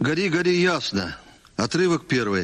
Гори, гори ясно. Отрывок первый.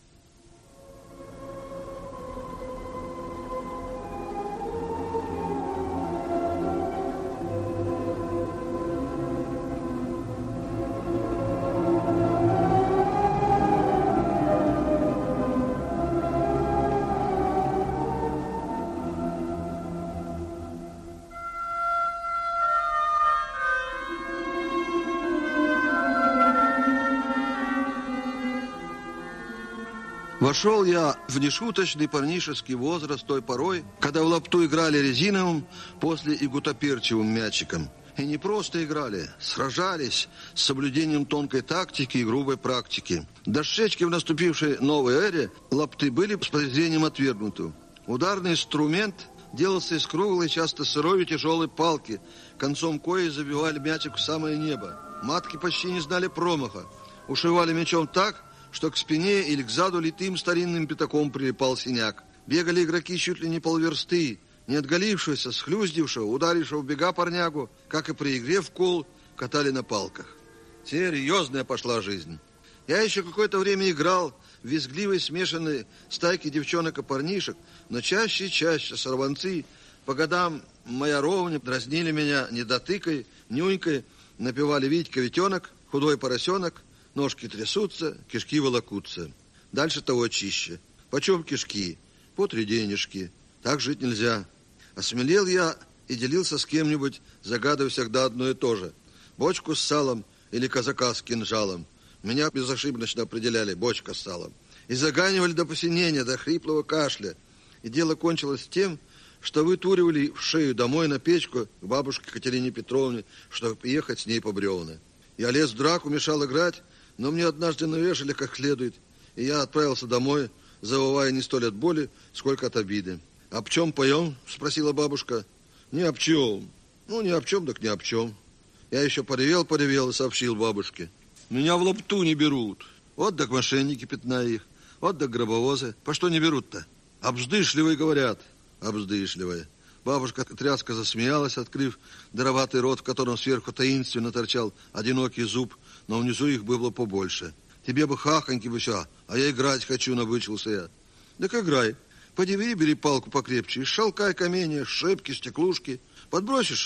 Вошел я в нешуточный парнишеский возраст той порой, когда в лапту играли резиновым, после и гутоперчивым мячиком. И не просто играли, сражались с соблюдением тонкой тактики и грубой практики. Дощечки в наступившей новой эре лапты были с презрением отвергнуты. Ударный инструмент делался из круглой, часто сырой и тяжелой палки, концом коей забивали мячик в самое небо. Матки почти не знали промаха, ушивали мячом так, что к спине или к заду литым старинным пятаком прилипал синяк. Бегали игроки чуть ли не полверсты, не отголившегося, схлюздившего, ударившего в бега парнягу, как и при игре в кол, катали на палках. Серьезная пошла жизнь. Я еще какое-то время играл в визгливой смешанной стайке девчонок и парнишек, но чаще и чаще сорванцы по годам моя ровня дразнили меня недотыкой, нюнькой, напевали Витька-ветенок, худой поросенок, ножки трясутся, кишки волокутся. Дальше того чище. Почем кишки? По 3 денежки. Так жить нельзя. Осмелел я и делился с кем-нибудь, загадывая всегда одно и то же. Бочку с салом или казака с кинжалом. Меня безошибочно определяли бочка с салом. И заганивали до посинения, до хриплого кашля. И дело кончилось тем, что вытуривали в шею домой на печку к бабушке Катерине Петровне, чтобы ехать с ней по бревна. Я лез в драку, мешал играть, но мне однажды навешали как следует, и я отправился домой, завывая не столь от боли, сколько от обиды. «Об чем поем?» – спросила бабушка. «Не об чем». «Ну, не об чем, так не об чем». Я еще поревел и сообщил бабушке. «Меня в лапту не берут. Вот так мошенники, пятна их. Вот так гробовозы. По что не берут-то?» «Обздышливые, говорят». «Обздышливые». Бабушка тряска засмеялась, открыв дароватый рот, в котором сверху таинственно торчал одинокий зуб, но внизу их было побольше. «Тебе бы хахоньки бы все, а я играть хочу», — набычился я. «Так играй. Поди бери палку покрепче, и шалкай каменья, шипки, стеклушки. Подбросишь —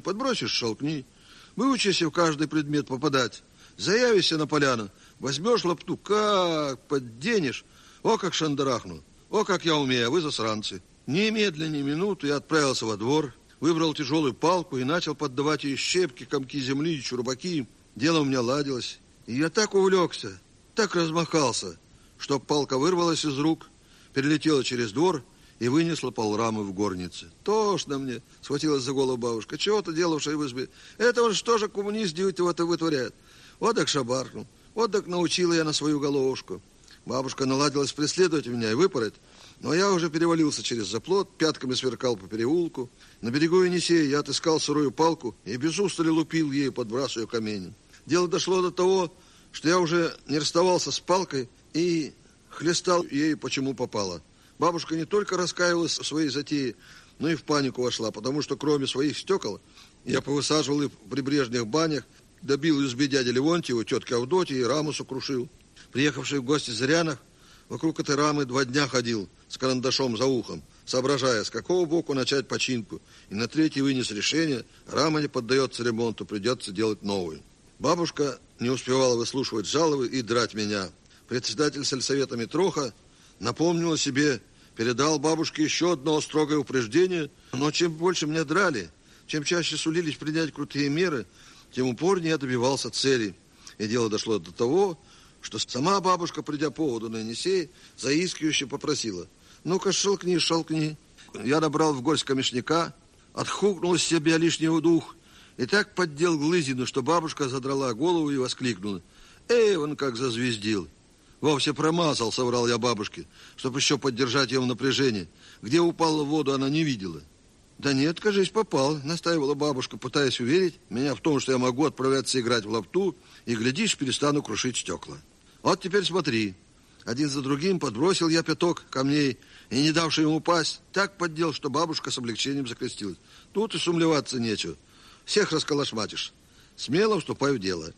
шелкни. Выучись в каждый предмет попадать. Заявишься на поляну, возьмешь лапту, как подденешь. О, как шандарахну, о, как я умею, а вы засранцы». Немедленно, ни минуту я отправился во двор, выбрал тяжелую палку и начал поддавать ей щепки, комки земли и чурбаки. Дело у меня ладилось. И я так увлекся, так размахался, что палка вырвалась из рук, перелетела через двор и вынесла полрамы в горнице. «Тошно мне!» — схватилась за голову бабушка. «Чего-то делавшая в избе? Это он что же коммунист делает-то вытворяет? Вот так шабаркнул, вот так научила я на свою головушку». Бабушка наладилась преследовать меня и выпороть, но я уже перевалился через заплот, пятками сверкал по переулку. На берегу Енисея я отыскал сырую палку и без устали лупил ею, подбрасывая камень. Дело дошло до того, что я уже не расставался с палкой и хлестал ею почему попало. Бабушка не только раскаивалась в своей затее, но и в панику вошла, потому что кроме своих стекол я повысаживал их в прибрежных банях, добил избы дяди Левонтьева, тетки Авдотьи и раму сокрушил. Приехавший в гости Зырянов вокруг этой рамы 2 дня ходил с карандашом за ухом, соображая, с какого боку начать починку, и на 3-й вынес решение: рама не поддается ремонту, придется делать новую. Бабушка не успевала выслушивать жалобы и драть меня. Председатель сельсовета Митроха напомнил о себе, передал бабушке еще одно строгое упреждение, но чем больше меня драли, чем чаще сулились принять крутые меры, тем упорнее я добивался цели. И дело дошло до того, что сама бабушка, придя по поводу на Енисей, заискивающе попросила: «Ну-ка, шелкни». Я набрал в горсть камешняка, отхукнул из себя лишний дух и так поддел глызину, что бабушка задрала голову и воскликнула: он как зазвездил». «Вовсе промазал», — соврал я бабушке, чтобы еще поддержать ее в напряжении. Где упала в воду, она не видела. «Да нет, кажись, попал», — настаивала бабушка, пытаясь уверить меня в том, что я могу отправляться играть в лапту, и, глядишь, перестану крушить стекла. «Вот теперь смотри». Один за другим подбросил я пяток камней и, не давший ему упасть, так поддел, что бабушка с облегчением закрестилась. «Тут и сумлеваться нечего. Всех расколошматишь. Смело вступай в дело».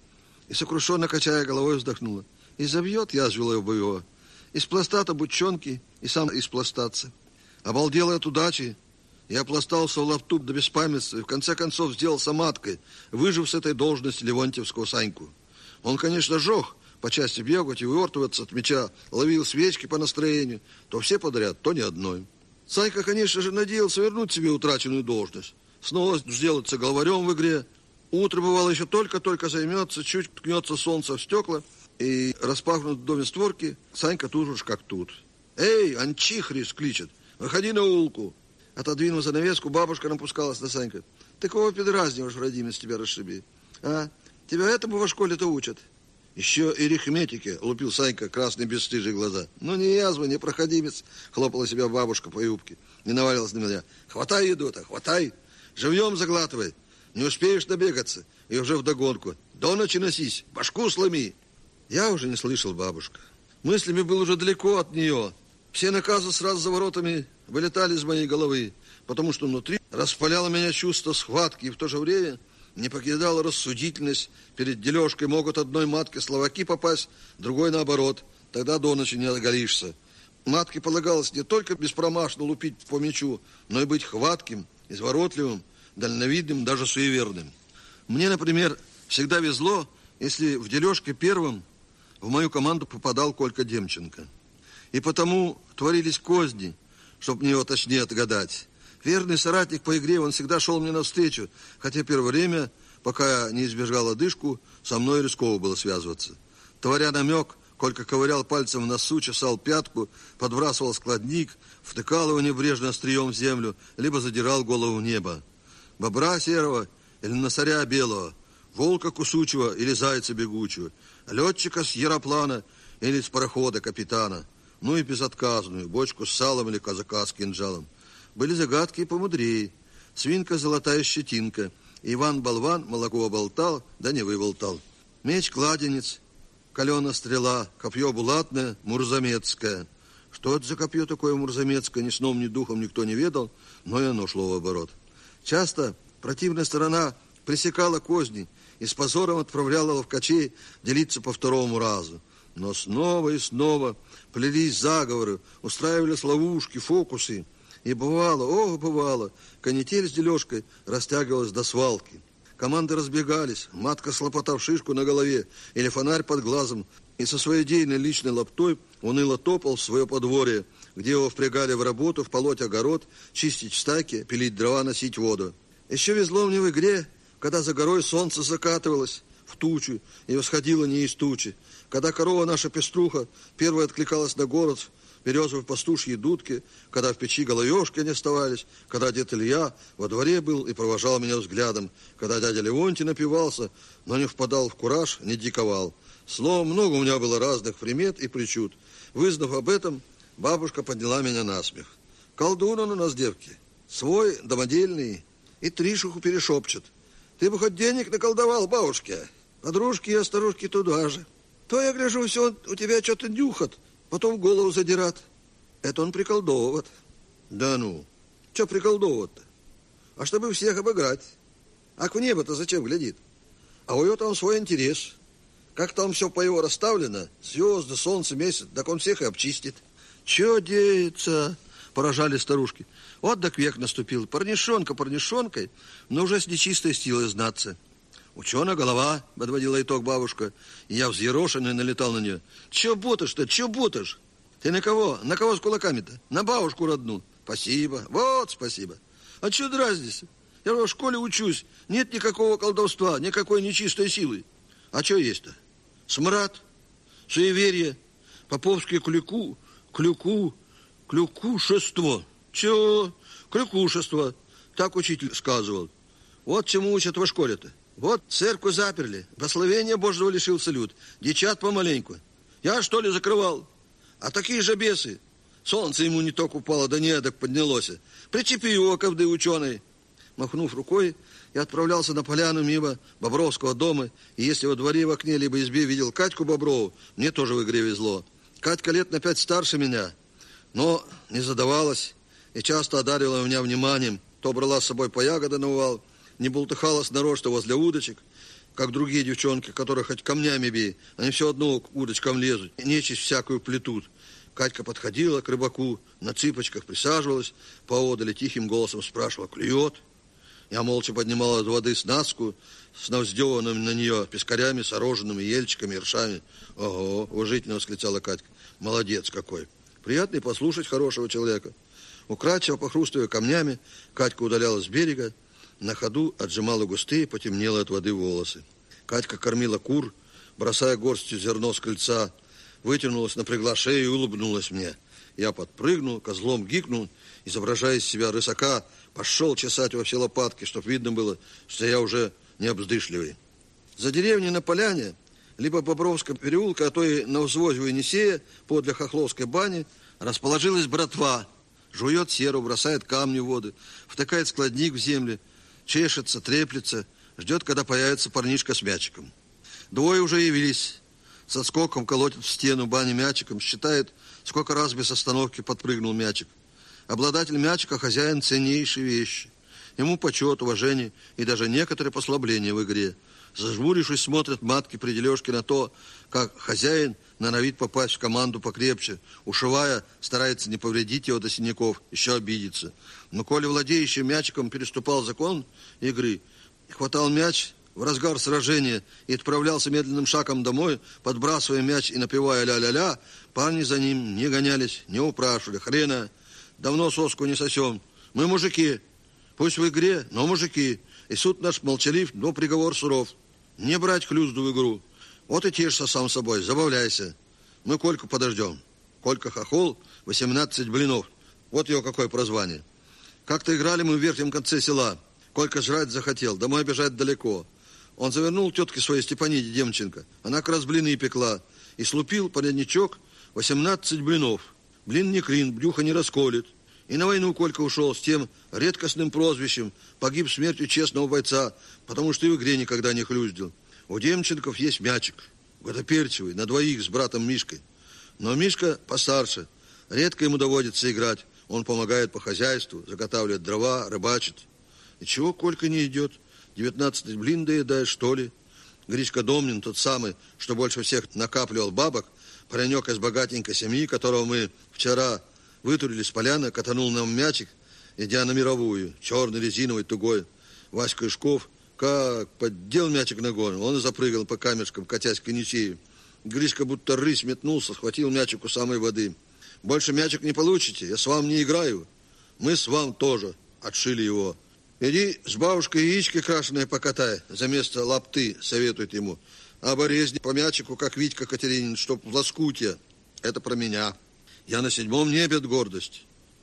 И сокрушенно, качая головой, вздохнула. И забьет язвила его. Из пласта-то бутчонки, и сам испластаться. Обалдела от удачи. Я пластался в лапту до беспамятства и в конце концов сделался маткой, выжив с этой должности Левонтьевского Саньку. Он, конечно, жёг по части бегать и увертываться от мяча, ловил свечки по настроению, то все подряд, то ни одной. Санька, конечно же, надеялся вернуть себе утраченную должность, снова сделаться главарем в игре. Утро, бывало, еще только-только займется, чуть ткнется солнце в стекла, и распахнут в доме створки, Санька тут уж как тут. «Эй, Анчихрис!» кличет. «Выходи на улку!» Отодвинув занавеску, бабушка напускалась на Санька. «Ты кого подразниваешь, родимец, тебя расшиби? А? Тебя этому во школе-то учат?» «Еще и арифметике», — лупил Санька красные бесстыжие глаза. «Ну не язва, не проходимец», — хлопала себя бабушка по юбке. Не навалилась на меня. «Хватай еду-то, хватай! Живьем заглатывай! Не успеешь набегаться!» И уже вдогонку. «До ночи носись, башку сломи!» Я уже не слышал бабушку. Мыслями был уже далеко от нее. Все наказы сразу за воротами вылетали из моей головы, потому что внутри распаляло меня чувство схватки, и в то же время не покидала рассудительность. Перед дележкой могут одной матке словаки попасть, другой наоборот. Тогда до ночи не оголишься. Матке полагалось не только беспромашно лупить по мячу, но и быть хватким, изворотливым, дальновидным, даже суеверным. Мне, например, всегда везло, если в дележке первым в мою команду попадал Колька Демченко. И потому творились козни, чтобы мне его точнее отгадать. Верный соратник по игре, он всегда шел мне навстречу, хотя первое время, пока я не избежал одышку, со мной рисково было связываться. Творя намек, Колька ковырял пальцем в носу, чесал пятку, подбрасывал складник, втыкал его небрежно острием в землю, либо задирал голову в небо. Бобра серого или носоря белого, волка кусучего или зайца бегучего, летчика с яроплана или с парохода капитана, ну и безотказную, бочку с салом или казака с кинжалом. Были загадки и помудрее. Свинка золотая щетинка, Иван-болван молоко оболтал, да не выболтал. Меч-кладенец, калена стрела, копье булатное, мурзамецкое. Что это за копье такое мурзамецкое, ни сном, ни духом никто не ведал, но и оно шло в оборот. Часто противная сторона пресекала козни и с позором отправляла ловкачей делиться по второму разу. Но снова и снова плелись заговоры, устраивались ловушки, фокусы. И бывало, канитель с дележкой растягивалась до свалки. Команды разбегались, матка слопотав шишку на голове или фонарь под глазом, и со своей дейной личной лаптой уныло топал в свое подворье, где его впрягали в работу, вполоть огород, чистить стаки, пилить дрова, носить воду. Еще везло мне в игре, когда за горой солнце закатывалось в тучу и восходило не из тучи, когда корова наша пеструха первая откликалась на город, березовые пастушьи дудки, когда в печи головешки не оставались, когда дед Илья во дворе был и провожал меня взглядом, когда дядя Левонтий напивался, но не впадал в кураж, не диковал. Словом, много у меня было разных примет и причуд. Вызнав об этом, бабушка подняла меня на смех. Колдун он у нас, девки, свой, домодельный, и Тришуху перешепчет. Ты бы хоть денег наколдовал, бабушке. Подружки и старушки туда же. То я гляжу, все у тебя что-то нюхат, потом голову задират. Это он приколдовывает. Да ну, что приколдовывать-то? А чтобы всех обыграть. А к небо-то зачем глядит? А у него там свой интерес. Как там все по его расставлено, звезды, солнце, месяц, так он всех и обчистит. Че деется? Поражали старушки. Вот так век наступил. Парнишонка парнишонкой, но уже с нечистой силой знаться. Ученая голова, подводила итог бабушка, и я взъерошенный налетал на нее. Че ботаешь-то, че ботаешь? Ты на кого? На кого с кулаками-то? На бабушку родну. Спасибо, вот спасибо. А че дразнишься? Я в школе учусь, нет никакого колдовства, никакой нечистой силы. А че есть-то? Смрад, суеверие, поповские клюкушество. Че? Клюкушество. Так учитель сказывал. Вот чему учат во школе-то. Вот церковь заперли, благословения Божьего лишился люд, дичат помаленьку. Я, что ли, закрывал? А такие же бесы. Солнце ему не только упало, да неэдак поднялось. Причепи его, ковды ученый. Махнув рукой, я отправлялся на поляну мимо Бобровского дома, и если во дворе в окне либо избе видел Катьку Боброву, мне тоже в игре везло. Катька лет на 5 старше меня, но не задавалась и часто одаривала меня вниманием. То брала с собой по ягоды на увал, не бултыхалась нарочно возле удочек. как другие девчонки, которых хоть камнями бей, они все одно к удочкам лезут, нечисть всякую плетут. Катька подходила к рыбаку, на цыпочках присаживалась, поодаль тихим голосом спрашивала: клюет? Я молча поднимала от воды снастку с навздеванными на нее пескарями, сороженными, ельчиками, ершами. Ого, уважительно восклицала Катька. Молодец какой. Приятно и послушать хорошего человека. Украдчиво похрустывая камнями, Катька удалялась с берега, на ходу отжимала густые, потемнело от воды волосы. Катька кормила кур, бросая горстью зерно с крыльца, вытянулась, напрягла шею и улыбнулась мне. Я подпрыгнул, козлом гикнул, изображая из себя рысака, пошел чесать во все лопатки, чтоб видно было, что я уже не обздышливый. За деревней на поляне, либо Бобровского переулка, а то и на взвозе у Енисея, подле Хохловской бани, расположилась братва. Жует серу, бросает камни в воды, втыкает складник в землю, чешется, треплется, ждет, когда появится парнишка с мячиком. Двое уже явились. С отскоком колотят в стену бани мячиком, считает, сколько раз без остановки подпрыгнул мячик. Обладатель мячика – хозяин ценнейшей вещи. Ему почет, уважение и даже некоторые послабления в игре. Зажмурившись, смотрят матки при дележке на то, как хозяин норовит попасть в команду покрепче. Ушивая, старается не повредить его до синяков, еще обидится. Но коли владеющий мячиком переступал закон игры, хватал мяч в разгар сражения и отправлялся медленным шагом домой, подбрасывая мяч и напевая ля-ля-ля, парни за ним не гонялись, не упрашивали. Хрена, давно соску не сосем. Мы мужики, пусть в игре, но мужики. И суд наш молчалив, но приговор суров. Не брать хлюзду в игру. Вот и тешься сам собой, забавляйся. Мы Кольку подождем. Колька хохол, 18 блинов. Вот его какое прозвание. Как-то играли мы в верхнем конце села. Колька жрать захотел, домой бежать далеко. Он завернул тетке своей Степаниде Демченко. Она как раз блины пекла. И слупил полядничок 18 блинов. Блин не клин, брюхо не расколет. И на войну Колька ушел с тем редкостным прозвищем, погиб смертью честного бойца, потому что и в игре никогда не хлюздил. У Демченков есть мячик, гутоперчивый, на двоих с братом Мишкой. Но Мишка постарше, редко ему доводится играть. Он помогает по хозяйству, заготавливает дрова, рыбачит. И чего Колька не идет? 19 блин доедает, что ли? Гришка Домнин, тот самый, что больше всех накапливал бабок, паренек из богатенькой семьи, которого мы вчера вытурили с поляны, катанул нам мячик, идя на мировую, черный, резиновый, тугой. Васька Ишков, как поддел мячик ногой, он и запрыгал по камешкам, катясь к Енисею. Гришка будто рысь метнулся, схватил мячик у самой воды. Больше мячик не получите, я с вами не играю. Мы с вами тоже, отшили его. Иди с бабушкой яички крашеные покатай, за место лапты, советует ему. А борезни по мячику, как Витька Катеринин, чтоб в лоскуте. Это про меня. Я на 7 небе от гордости.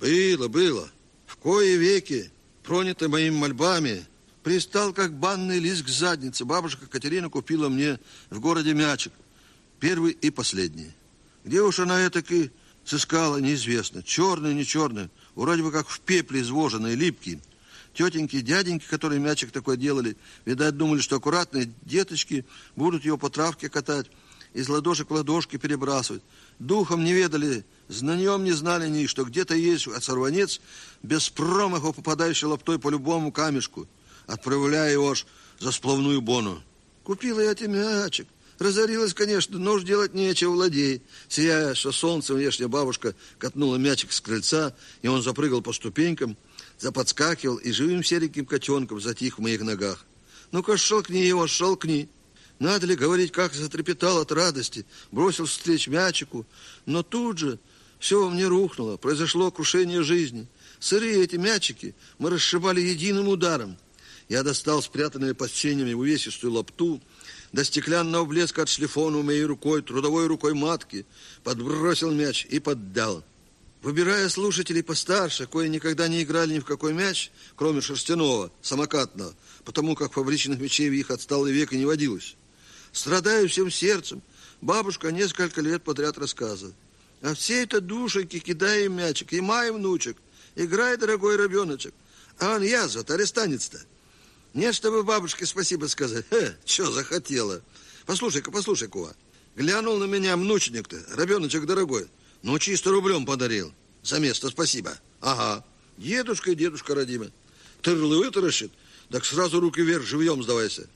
Было. В кои веки, проняты моими мольбами, пристал, как банный лист к заднице. Бабушка Катерина купила мне в городе мячик. Первый и последний. Где уж она этаки сыскала, неизвестно. Черный, не черный. Вроде бы как в пепле извоженный, липкий. Тетеньки и дяденьки, которые мячик такой делали, видать, думали, что аккуратные деточки будут его по травке катать, из ладошек в ладошки перебрасывать. Духом не ведали, знанием не знали ни, что где-то есть сорванец, без промаху попадающий лаптой по любому камешку, отправляя его аж за сплавную бону. Купила я тебе мячик. Разорилась, конечно, но уж делать нечего, владей. Сияя, что солнцем вешняя бабушка катнула мячик с крыльца, и он запрыгал по ступенькам, заподскакивал и живым сереньким котенком затих в моих ногах. Ну-ка, шелкни его, шелкни. Надо ли говорить, как затрепетал от радости, бросил встреч мячику. Но тут же все во мне рухнуло, произошло крушение жизни. Сырые эти мячики мы расшибали единым ударом. Я достал спрятанные под сенями увесистую лапту, до стеклянного блеска отшлифованную моей рукой, трудовой рукой матки, подбросил мяч и поддал. Выбирая слушателей постарше, кои никогда не играли ни в какой мяч, кроме шерстяного, самокатного, потому как фабричных мячей в их отсталый век и не водилось. Страдаю всем сердцем, бабушка несколько лет подряд рассказывает. А всей-то душеньки кидая им мячик, и май, внучек, играй, дорогой ребеночек. А он язва-то, арестанец-то. Нет, чтобы бабушке спасибо сказать. Что захотела. Послушай-ка, Кува. Глянул на меня внученек-то, ребеночек дорогой. Ну, чисто рублем подарил. За место спасибо. Ага. Дедушка родимый. Тырлы вытаращит, так сразу руки вверх, живьем сдавайся.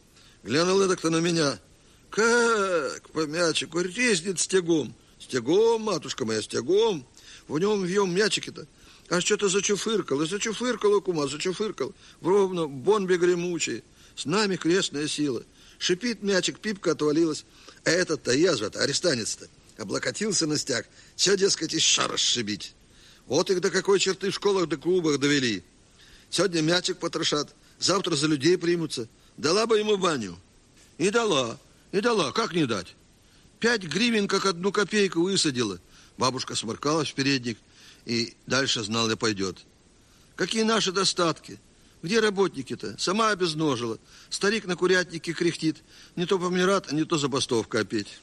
Глянул эдак-то на меня. Как по мячику резнет стягом. Стягом, матушка моя, стягом. В нем вьем мячики-то. А что-то зачуфыркал. И зачуфыркал, кума, зачуфыркал. Ровно в бомбе гремучей. С нами крестная сила. Шипит мячик, пипка отвалилась. А этот-то язва-то, арестанец-то, облокотился на стяг. Все, дескать, из шара сшибить. Вот их до какой черты в школах да клубах довели. Сегодня мячик потрошат, завтра за людей примутся. Дала бы ему баню. И дала, как не дать? 5 гривен, как 1 копейку высадила. Бабушка сморкалась в передник и дальше знала, пойдет. Какие наши достатки? Где работники-то? Сама обезножила. Старик на курятнике кряхтит. Не то помират, а не то забастовка опять.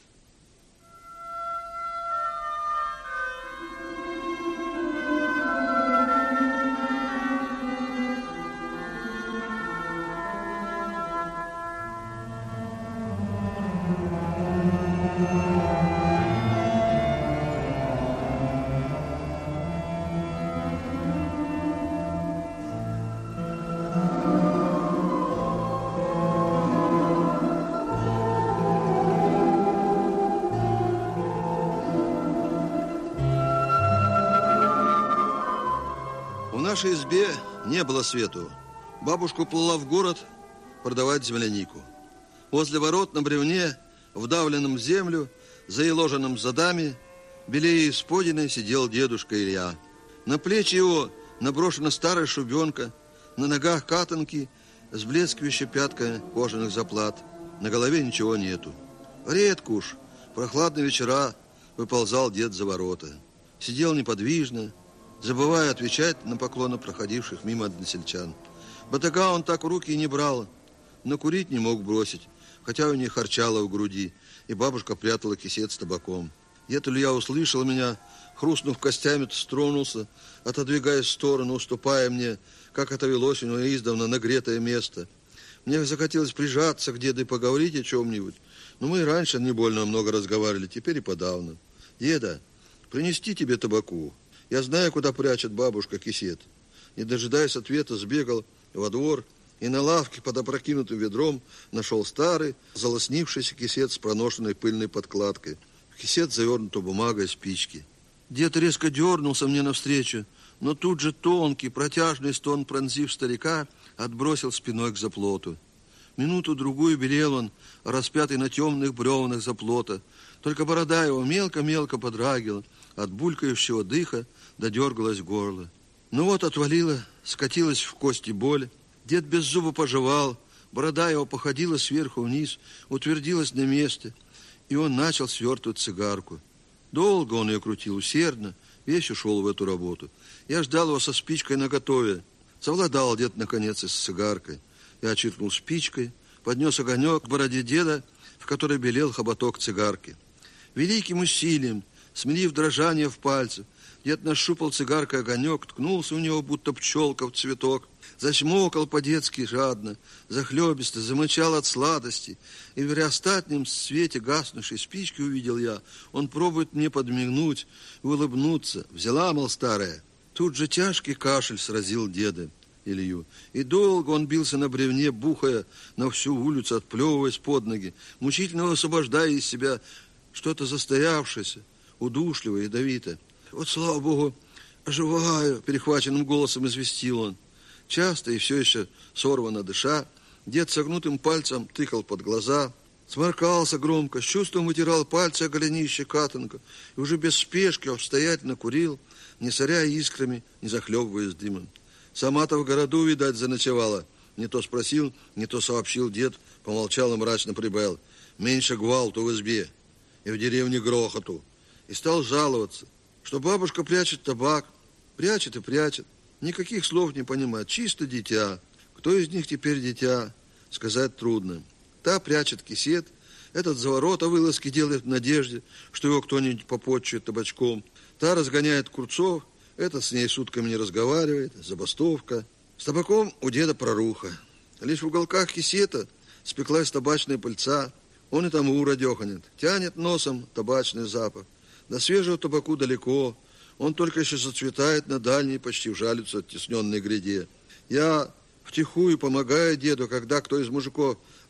В нашей избе не было свету. Бабушка уплыла в город продавать землянику. Возле ворот на бревне, вдавленном в землю, заеложенном задами, белее исподиной сидел дедушка Илья. На плечи его наброшена старая шубенка, на ногах катанки с блескивающей пяткой кожаных заплат. На голове ничего нету. Редко уж, прохладные вечера выползал дед за ворота. Сидел неподвижно, забывая отвечать на поклоны проходивших мимо односельчан. Батага он так в руки и не брал, но курить не мог бросить, хотя у нее харчало в груди, и бабушка прятала кисет с табаком. Дед Илья услышал меня, хрустнув костями, стронулся, отодвигаясь в сторону, уступая мне, как это велось у него издавна, нагретое место. Мне захотелось прижаться к деду и поговорить о чем-нибудь, но мы и раньше не больно много разговаривали, теперь и подавно. Деда, принести тебе табаку. Я знаю, куда прячет бабушка кисет. Не дожидаясь ответа, сбегал во двор и на лавке под опрокинутым ведром нашел старый, залоснившийся кисет с проношенной пыльной подкладкой. В кисет завернута бумагой спички. Дед резко дернулся мне навстречу, но тут же тонкий, протяжный стон, пронзив старика, отбросил спиной к заплоту. Минуту-другую белел он, распятый на темных бревнах заплота. Только борода его мелко-мелко подрагивала от булькающего дыха, додергалось горло. Ну вот отвалила, скатилась в кости боль. Дед без зуба пожевал, борода его походила сверху вниз, утвердилась на месте, и он начал свертывать цигарку. Долго он ее крутил, усердно, весь ушел в эту работу. Я ждал его со спичкой наготове. Совладал дед, наконец, и с цигаркой. Я чиркнул спичкой, поднес огонек к бороде деда, в которой белел хоботок цигарки. Великим усилием, смирив дрожание в пальцах, дед нащупал цигаркой огонек, ткнулся у него, будто пчелка в цветок, зачмокал по-детски жадно, захлебисто, замычал от сладости, и в реостатнем свете гаснувшей спички увидел я, он пробует мне подмигнуть и улыбнуться. Взяла, мол, старая. Тут же тяжкий кашель сразил деда Илью, и долго он бился на бревне, бухая на всю улицу, отплевываясь под ноги, мучительно освобождая из себя что-то застоявшееся, удушливое, ядовитое. Вот, слава Богу, оживаю, перехваченным голосом известил он. Часто и все еще сорвано дыша, дед согнутым пальцем тыкал под глаза, сморкался громко, с чувством вытирал пальцы о голенище катанка и уже без спешки обстоятельно курил, не соря искрами, не захлебываясь дымом. Сама-то в городу, видать, заночевала. Не то спросил, не то сообщил дед, помолчал и мрачно прибавил. Меньше гвалту в избе и в деревне грохоту. И стал жаловаться, что бабушка прячет табак, прячет и прячет. Никаких слов не понимает, чисто дитя. Кто из них теперь дитя, сказать трудно. Та прячет кисет, этот за ворота вылазки делает в надежде, что его кто-нибудь попотчует табачком. Та разгоняет курцов, этот с ней сутками не разговаривает, забастовка. С табаком у деда проруха. Лишь в уголках кисета спеклась табачная пыльца, он и тому радеханет, тянет носом табачный запах. До свежего табаку далеко, он только еще зацветает на дальней, почти вжалится оттесненной гряде. Я втихую помогаю деду, когда кто из мужиков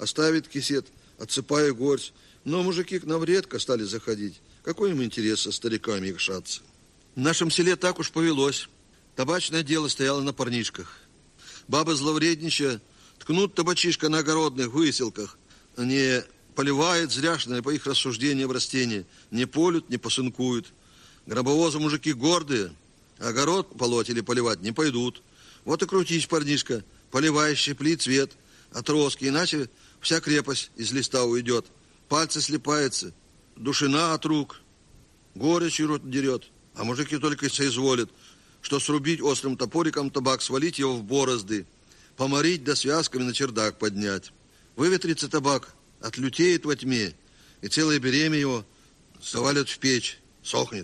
оставит кисет, отсыпая горсть. Но мужики к нам редко стали заходить. Какой им интерес со стариками якшаться? В нашем селе так уж повелось. Табачное дело стояло на парнишках. Бабы зловредничая ткнут табачишка на огородных выселках. Не поливают зряшные, по их рассуждениям, растения. Не полют, не посынкуют. Гробовозы мужики гордые. Огород полоть или поливать не пойдут. Вот и крутись, парнишка. Поливай, щепли цвет, отростки, иначе вся крепость из листа уйдет. Пальцы слипаются, душина от рук, горечью рот дерет. А мужики только соизволят, что срубить острым топориком табак, свалить его в борозды, поморить да связками на чердак поднять. Выветрится табак, отлютеет во тьме, и целое беремя его завалят в печь, сохнет.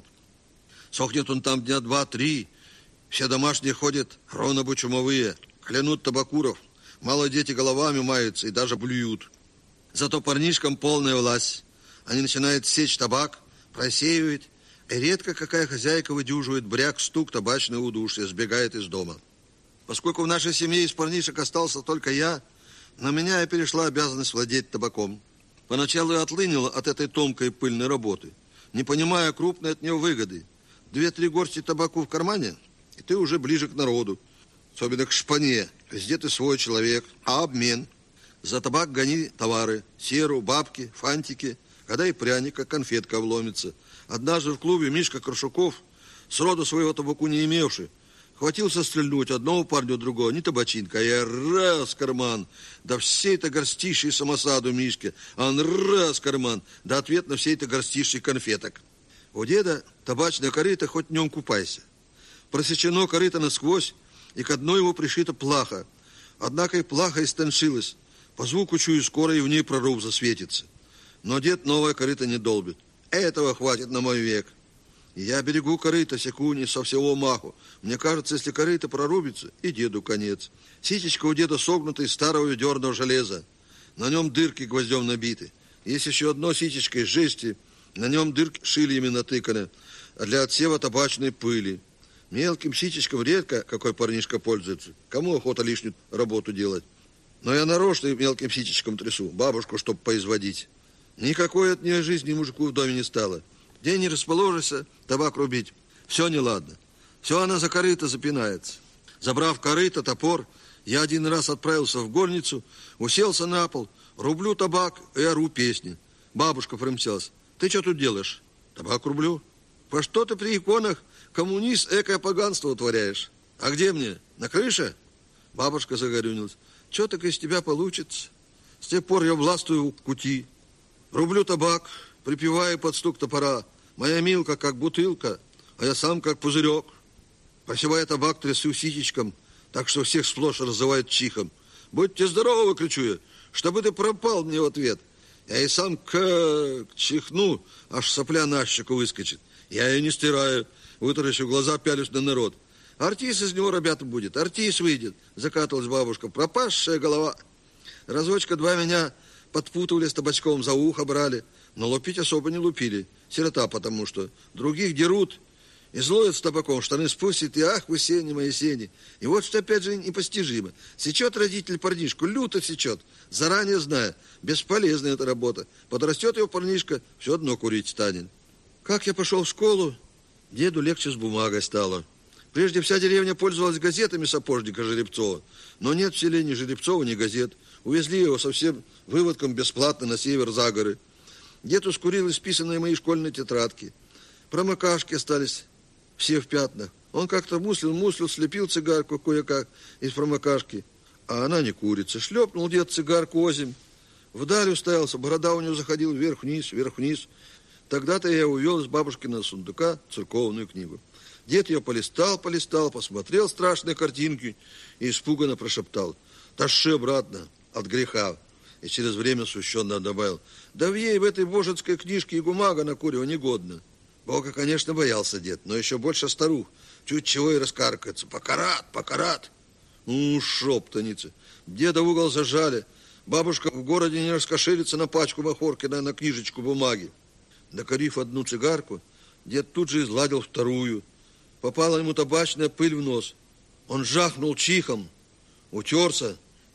Сохнет он там дня 2-3, все домашние ходят, ровно бы чумовые, клянут табакуров, мало дети головами маются и даже блюют. Зато парнишкам полная власть. Они начинают сечь табак, просеивают, и редко какая хозяйка выдюживает бряк, стук, табачное удушье, сбегает из дома. Поскольку в нашей семье из парнишек остался только я, на меня и перешла обязанность владеть табаком. Поначалу я отлынила от этой тонкой пыльной работы, не понимая крупной от нее выгоды. 2-3 горсти табаку в кармане, и ты уже ближе к народу, особенно к шпане. Везде ты свой человек, а обмен? За табак гони товары, серу, бабки, фантики, когда и пряника, конфетка вломится. Однажды в клубе Мишка Крушуков, сроду своего табаку не имевший, хватился стрельнуть одного парню другого, не табачинка, а я раз карман, да всей-то горстищей самосаду Мишке, а он раз карман, да ответ на всей-то горстищей конфеток. У деда табачное корыто, хоть в нем купайся. Просечено корыто насквозь, и к одной его пришита плаха. Однако и плаха истончилась. По звуку чую, скоро и в ней проруб засветится. Но дед новое корыто не долбит. Этого хватит на мой век. И я берегу корыто, секу не со всего маху. Мне кажется, если корыто прорубится, и деду конец. Ситечко у деда согнуто из старого ведерного железа. На нем дырки гвоздем набиты. Есть еще одно ситечко из жести. На нем дырки шильями натыканы, а для отсева табачной пыли. Мелким ситечком редко какой парнишка пользуется. Кому охота лишнюю работу делать? Но я нарочно мелким ситечком трясу, бабушку, чтоб поизводить. Никакой от нее жизни мужику в доме не стало. Где не расположишься, табак рубить. Все неладно. Все она за корыто запинается. Забрав корыто, топор, я один раз отправился в горницу, уселся на пол, рублю табак и ору песни. Бабушка примчалась. Ты что тут делаешь? Табак рублю. По что ты при иконах коммунист экое поганство утворяешь? А где мне? На крыше? Бабушка загорюнилась. Что так из тебя получится? С тех пор я властвую в кути. Рублю табак, припеваю под стук топора. Моя Милка как бутылка, а я сам как пузырек. Посевая табак, трясу ситечком, так что всех сплошь раззывают чихом. Будьте здоровы, кричу я, чтобы ты пропал мне в ответ. Я и сам как чихну, аж сопля на щеку выскочит. Я ее не стираю, вытаращив глаза, пялюсь на народ. Артист из него, ребята, будет, артист выйдет, закатывалась бабушка, пропасшая голова. Разочка-два меня подпутывали с табачком, за ухо брали, но лупить особо не лупили, сирота потому что. Других дерут, изловят с табаком, штаны спустят, и ах вы сени мои сени. И вот что опять же непостижимо. Сечет родитель парнишку, люто сечет, заранее зная, бесполезная эта работа. Подрастет его парнишка, все одно курить станет. Как я пошел в школу, деду легче с бумагой стало. Прежде вся деревня пользовалась газетами сапожника Жеребцова, но нет в селе ни Жеребцова, ни газет. Увезли его со всем выводком бесплатно на север за горы. Дед ускурил исписанные мои школьные тетрадки. Промокашки остались все в пятнах. Он как-то муслил, слепил цигарку кое-как из промокашки, а она не курится. Шлепнул дед цигарку озимь. Вдаль уставился, борода у него заходила вверх-вниз, вверх-вниз. Тогда-то я увел из бабушкиного сундука церковную книгу. Дед ее полистал, посмотрел страшные картинки и испуганно прошептал: «Тащи обратно от греха». И через время смущенно добавил: «Да в ей, в этой божецкой книжке, и бумага на курево негодна». Бога, конечно, боялся дед, но еще больше старух. Чуть чего и раскаркается: «Покарат, покарат». Шептаница. Деда в угол зажали. Бабушка в городе не раскошелится на пачку махорки, на книжечку бумаги. Докорив одну цигарку, дед тут же изладил вторую. Попала ему табачная пыль в нос. Он жахнул чихом, утерся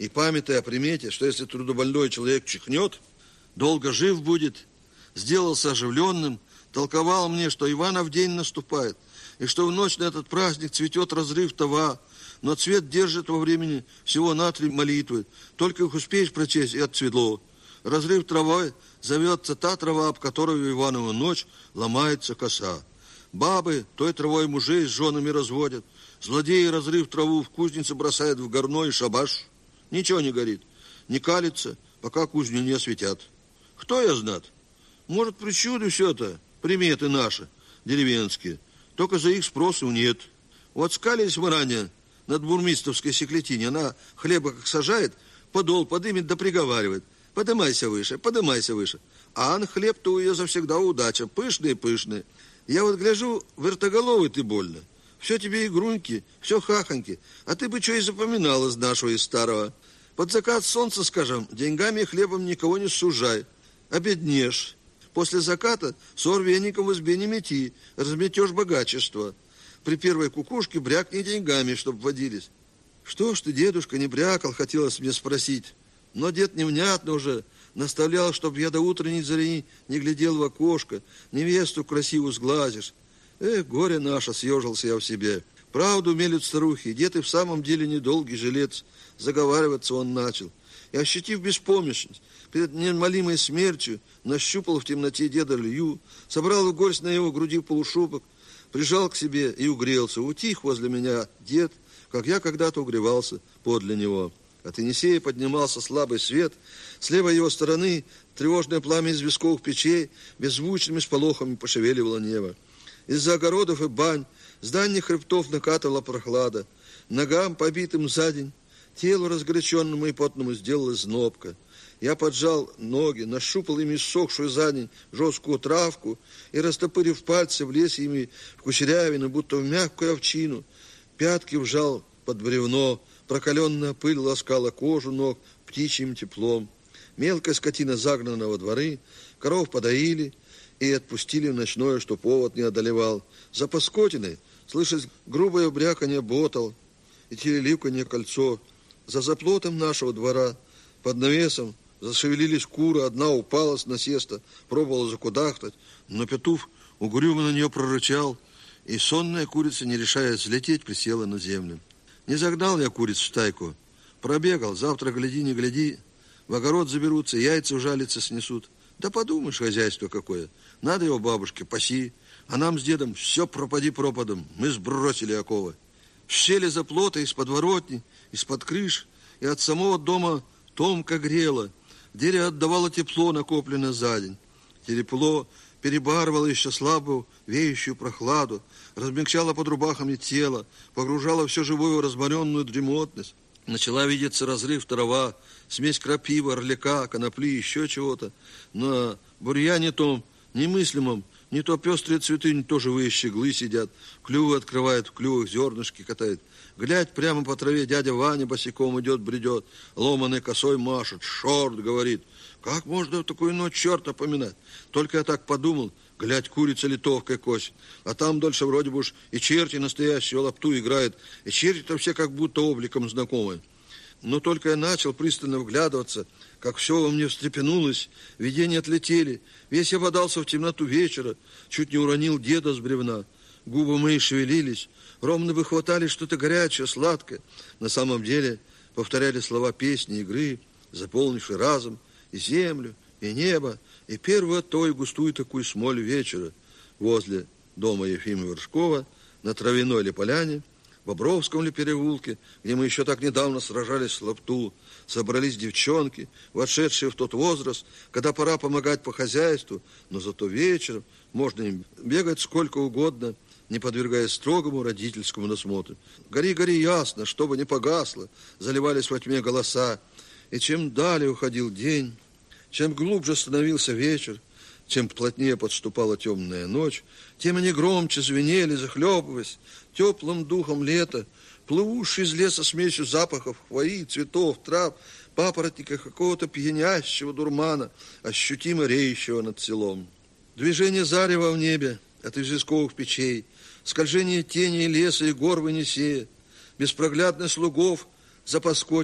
И памятая о примете, что если трудобольной человек чихнет, долго жив будет, сделался оживленным, толковал мне, что Иванов день наступает, и что в ночь на этот праздник цветет разрыв трава, но цвет держит во времени всего на 3 молитвы. Только их успеешь прочесть, и отцветло. Разрыв травы зовется та трава, об которой в Иванову ночь ломается коса. Бабы той травой мужей с женами разводят. Злодеи разрыв траву в кузнице бросают в горной шабаш. Ничего не горит, не калится, пока кузню не осветят. Кто я знат? Может, причуды все это, приметы наши, деревенские. Только за их спросу нет. Вот скалились мы ранее над бурмистровской секлетине. Она хлеба как сажает, подол подымет да приговаривает. Подымайся выше, подымайся выше. А ан хлеб-то у ее завсегда удача, пышный. Я вот гляжу, вертоголовый ты больно. Все тебе игруньки, все хахоньки. А ты бы что и запоминал из нашего, из старого. Под закат солнца, скажем, деньгами и хлебом никого не сужай. Обеднешь. После заката сор веником в избе не мети, разметешь богачество. При первой кукушке брякни деньгами, чтоб водились. Что ж ты, дедушка, не брякал, хотелось мне спросить. Но дед невнятно уже наставлял, чтоб я до утренней зари не глядел в окошко, невесту красивую сглазишь. Эх, горе наше, съежился я в себе. Правду мелют старухи, дед и в самом деле недолгий жилец. Заговариваться он начал. И, ощутив беспомощность, перед неумолимой смертью, нащупал в темноте деда Илью, собрал в горсть на его груди полушубок, прижал к себе и угрелся. Утих возле меня дед, как я когда-то угревался подле него. От Енисея поднимался слабый свет. С левой его стороны тревожное пламя известковых печей беззвучными сполохами пошевеливало небо. Из-за огородов и бань с дальних хребтов накатывала прохлада. Ногам, побитым за день, телу разгоряченному и потному сделалась знобка. Я поджал ноги, нащупал ими иссохшую за день жесткую травку и, растопырив пальцы, влез ими в кучерявину, будто в мягкую овчину. Пятки вжал под бревно, прокаленная пыль ласкала кожу ног птичьим теплом. Мелкая скотина загнана во дворы, коров подоили и отпустили в ночное, что повод не одолевал. За паскотиной слышать грубое бряканье ботал и телеливканье кольцо. За заплотом нашего двора под навесом зашевелились куры, одна упала с насеста, пробовала закудахтать, но петух угрюмо на нее прорычал, и сонная курица, не решаясь взлететь, присела на землю. Не загнал я куриц в стайку, пробегал, завтра гляди, не гляди, в огород заберутся, яйца ужалиться снесут. Да подумаешь, хозяйство какое, надо его бабушке паси, а нам с дедом все пропади пропадом, мы сбросили оковы. В щели заплота, из подворотни, из-под крыш и от самого дома томко грело, дерево отдавало тепло, накопленное за день. Тепло перебарывало еще слабую веющую прохладу, размягчало под рубахами тело, погружало все живое в разморенную дремотность. Начала видеться разрыв трава, смесь крапивы, орляка, конопли, еще чего-то. На бурьяне том немыслимом, не то пестрые цветы, не то живые щеглы сидят, клювы открывают, в клювах зернышки катают. Глядь, прямо по траве дядя Ваня босиком идет, бредет, ломаной косой машет, шорт, говорит. Как можно в такую ночь черта поминать? Только я так подумал, глядь, курица литовкой косит, а там дальше вроде бы уж и черти настоящие лапту играют, и черти-то все как будто обликом знакомые. Но только я начал пристально вглядываться, как все во мне встрепенулось, видения отлетели, весь я бодался в темноту вечера, чуть не уронил деда с бревна. Губы мои шевелились, ровно бы хватали что-то горячее, сладкое. На самом деле повторяли слова песни, игры, заполнившие разом и землю, и небо, и первую той густую такую смоль вечера возле дома Ефима Вершкова, на травяной ли поляне, в Бобровском ли переулке, где мы еще так недавно сражались с лапту, собрались девчонки, вошедшие в тот возраст, когда пора помогать по хозяйству, но зато вечером можно им бегать сколько угодно, не подвергаясь строгому родительскому насмотру. Гори, гори ясно, чтобы не погасло, заливались во тьме голоса, и чем далее уходил день, чем глубже становился вечер, чем плотнее подступала темная ночь, тем они громче звенели, захлебываясь теплым духом лета, плывущий из леса смесью запахов хвои, цветов, трав, папоротника, какого-то пьянящего дурмана, ощутимо реющего над селом. Движение зарева в небе от известковых печей, скольжение теней леса и гор в Енисея, беспроглядность лугов за Паскотиной,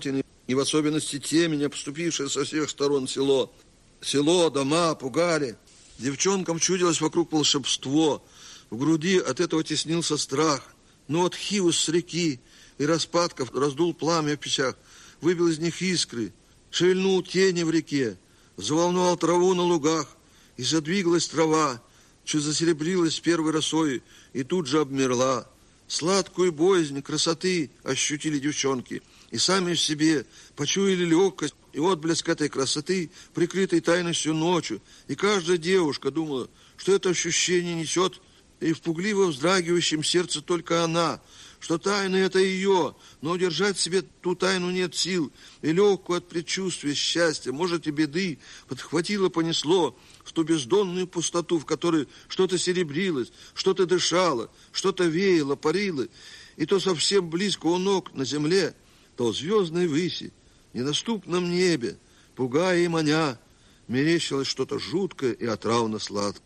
и в особенности темень, обступившая со всех сторон село. Село, дома пугали. Девчонкам чудилось вокруг волшебство. В груди от этого теснился страх. Но от Хивус с реки и распадков раздул пламя в печах, выбил из них искры, шевельнул тени в реке, заволновал траву на лугах, и задвигалась трава, чуть засеребрилась первой росой, и тут же обмерла. Сладкую боязнь красоты ощутили девчонки, и сами в себе почуяли легкость и отблеск этой красоты, прикрытой тайностью ночью, и каждая девушка думала, что это ощущение несет и в пугливо вздрагивающем сердце только она, что тайна это ее, но удержать в себе ту тайну нет сил, и легкую от предчувствия счастья, может и беды, подхватило, понесло в ту бездонную пустоту, в которой что-то серебрилось, что-то дышало, что-то веяло, парило, и то совсем близко у ног на земле, то в звездной выси, недоступном небе, пугая и маня, мерещилось что-то жуткое и отравно сладкое.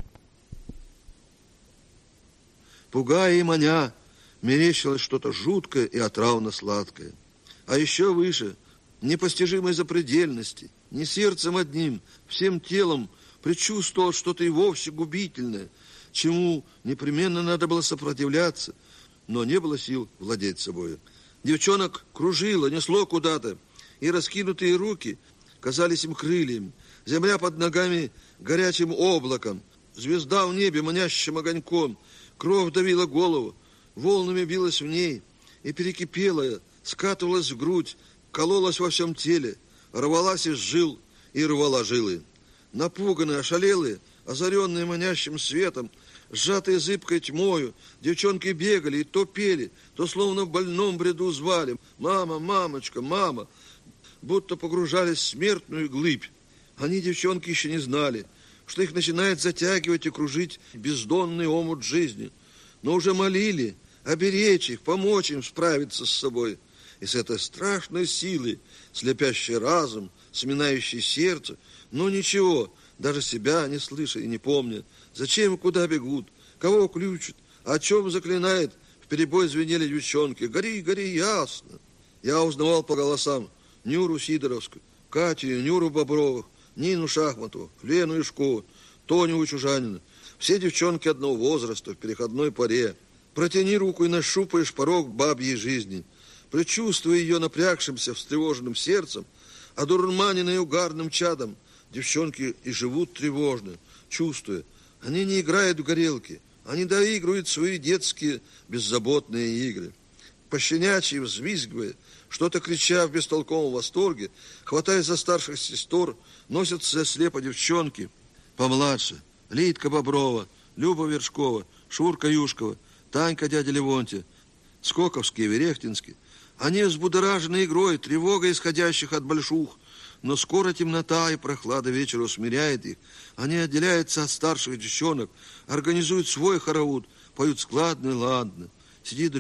Пугая и маня, мерещилось что-то жуткое и отравно сладкое. А еще выше, непостижимой запредельности, не сердцем одним, всем телом предчувствовал что-то и вовсе губительное, чему непременно надо было сопротивляться, но не было сил владеть собой. Девчонок кружило, несло куда-то, и раскинутые руки казались им крыльями, земля под ногами горячим облаком, звезда в небе манящим огоньком, кровь давила голову, волнами билась в ней и перекипела, скатывалась в грудь, кололась во всем теле, рвалась из жил и рвала жилы. Напуганные, ошалелые, озаренные манящим светом, сжатые зыбкой тьмою, девчонки бегали и то пели, то словно в больном бреду звали: «Мама, мамочка, мама!», будто погружались в смертную глыбь. Они, девчонки, еще не знали, что их начинает затягивать и кружить бездонный омут жизни, но уже молили оберечь их, помочь им справиться с собой. И с этой страшной силой, слепящей разум, сминающей сердце, но ничего, даже себя не слыша и не помня, зачем и куда бегут, кого ключат, о чем заклинает, вперебой звенели девчонки: «Гори, гори, ясно!». Я узнавал по голосам Нюру Сидоровскую, Катю и Нюру Бобровых, Нину Шахматову, Лену Ишко, Тоню Чужанина. Все девчонки одного возраста, в переходной поре. Протяни руку и нащупаешь порог бабьей жизни. Предчувствуя ее напрягшимся, встревоженным сердцем, одурманенной угарным чадом, девчонки и живут тревожно, чувствуя, они не играют в горелки, они доигрывают свои детские беззаботные игры. Пощенячьи, взвизгивая, что-то крича в бестолковом восторге, хватаясь за старших сестер, носятся слепо девчонки помладше: Лидка Боброва, Люба Вершкова, Шурка Юшкова, Танька дядя Левонтия, Скоковские, Верехтинские. Они взбудоражены игрой, тревогой исходящих от большух, но скоро темнота и прохлада вечера усмиряет их. Они отделяются от старших девчонок, организуют свой хоровод, поют складно и ладно. Сидит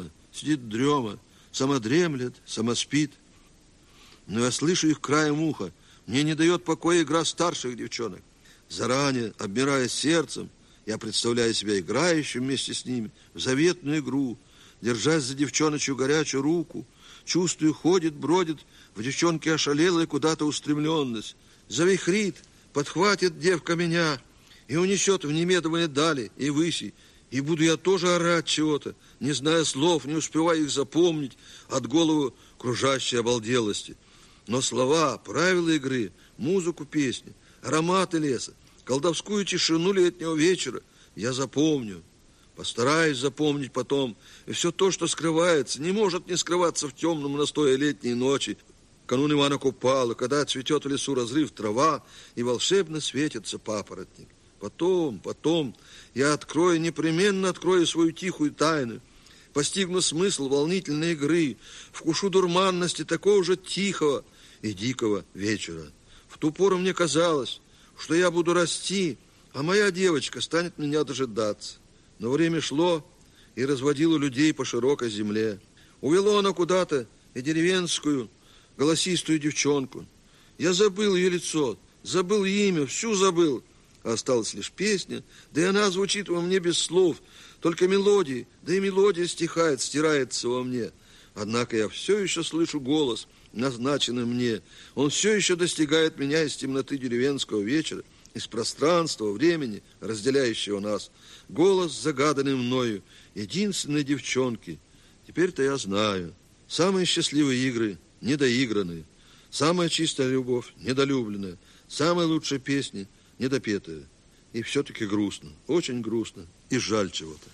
дрема, сама дремлет, сама спит. Но я слышу их краем уха. Мне не дает покоя игра старших девчонок. Заранее, обмирая сердцем, я представляю себя играющим вместе с ними в заветную игру, держась за девчоночью горячую руку, чувствую, ходит, бродит в девчонке ошалелая куда-то устремленность. Завихрит, подхватит девка меня и унесет в немедовые дали и выси. И буду я тоже орать чего-то, не зная слов, не успевая их запомнить от головы кружащей обалделости. Но слова, правила игры, музыку песни, ароматы леса, колдовскую тишину летнего вечера я запомню. Постараюсь запомнить потом. И все то, что скрывается, не может не скрываться в темном настое летней ночи, канун Ивана Купала, когда цветет в лесу разрыв трава и волшебно светится папоротник. Потом я непременно открою свою тихую тайну, постигну смысл волнительной игры, вкушу дурманности такого же тихого и дикого вечера. В ту пору мне казалось, что я буду расти, а моя девочка станет меня дожидаться. Но время шло и разводило людей по широкой земле. Увело оно куда-то и деревенскую голосистую девчонку. Я забыл ее лицо, забыл имя, всю забыл. Осталась лишь песня, да и она звучит во мне без слов, только мелодии, да и мелодия стихает, стирается во мне. Однако я все еще слышу голос, назначенным мне, он все еще достигает меня из темноты деревенского вечера, из пространства, времени, разделяющего нас. Голос, загаданный мною, единственной девчонки. Теперь-то я знаю. Самые счастливые игры недоигранные. Самая чистая любовь недолюбленная. Самые лучшие песни недопетые. И все-таки грустно, очень грустно и жаль чего-то.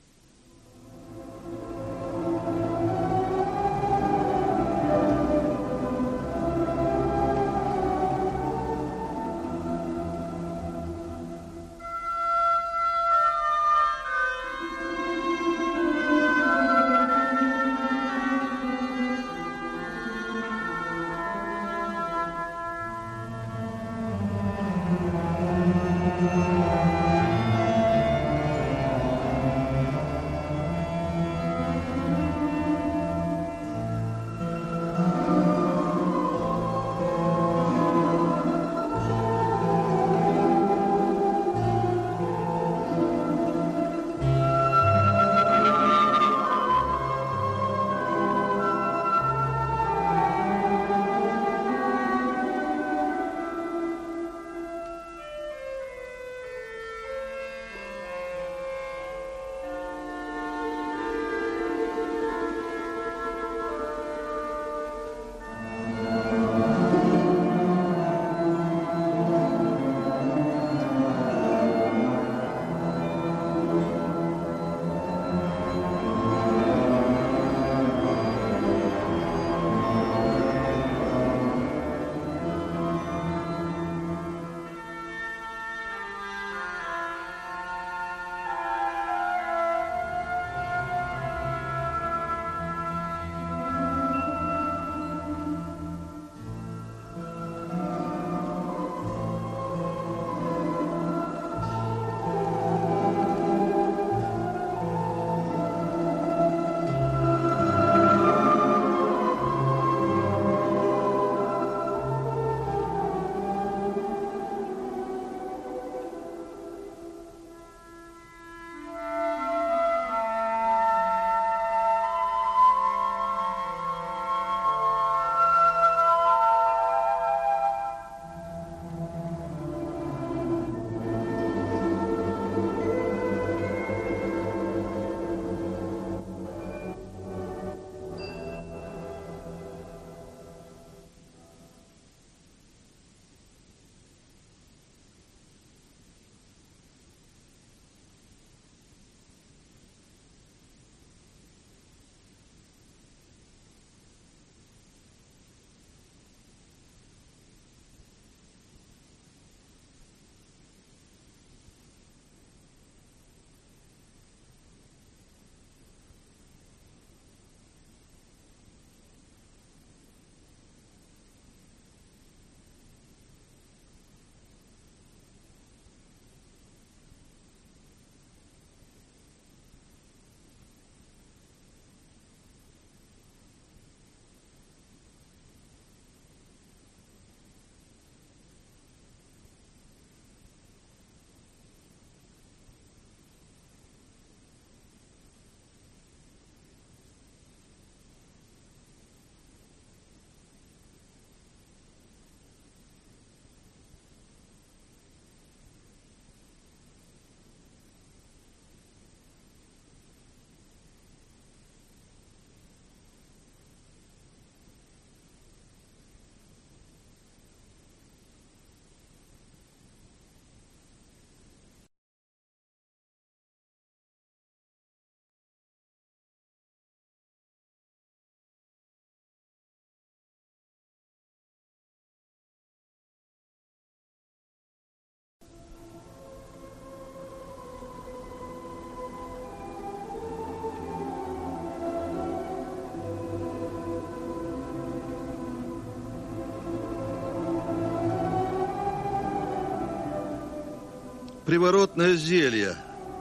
Приворотное зелье.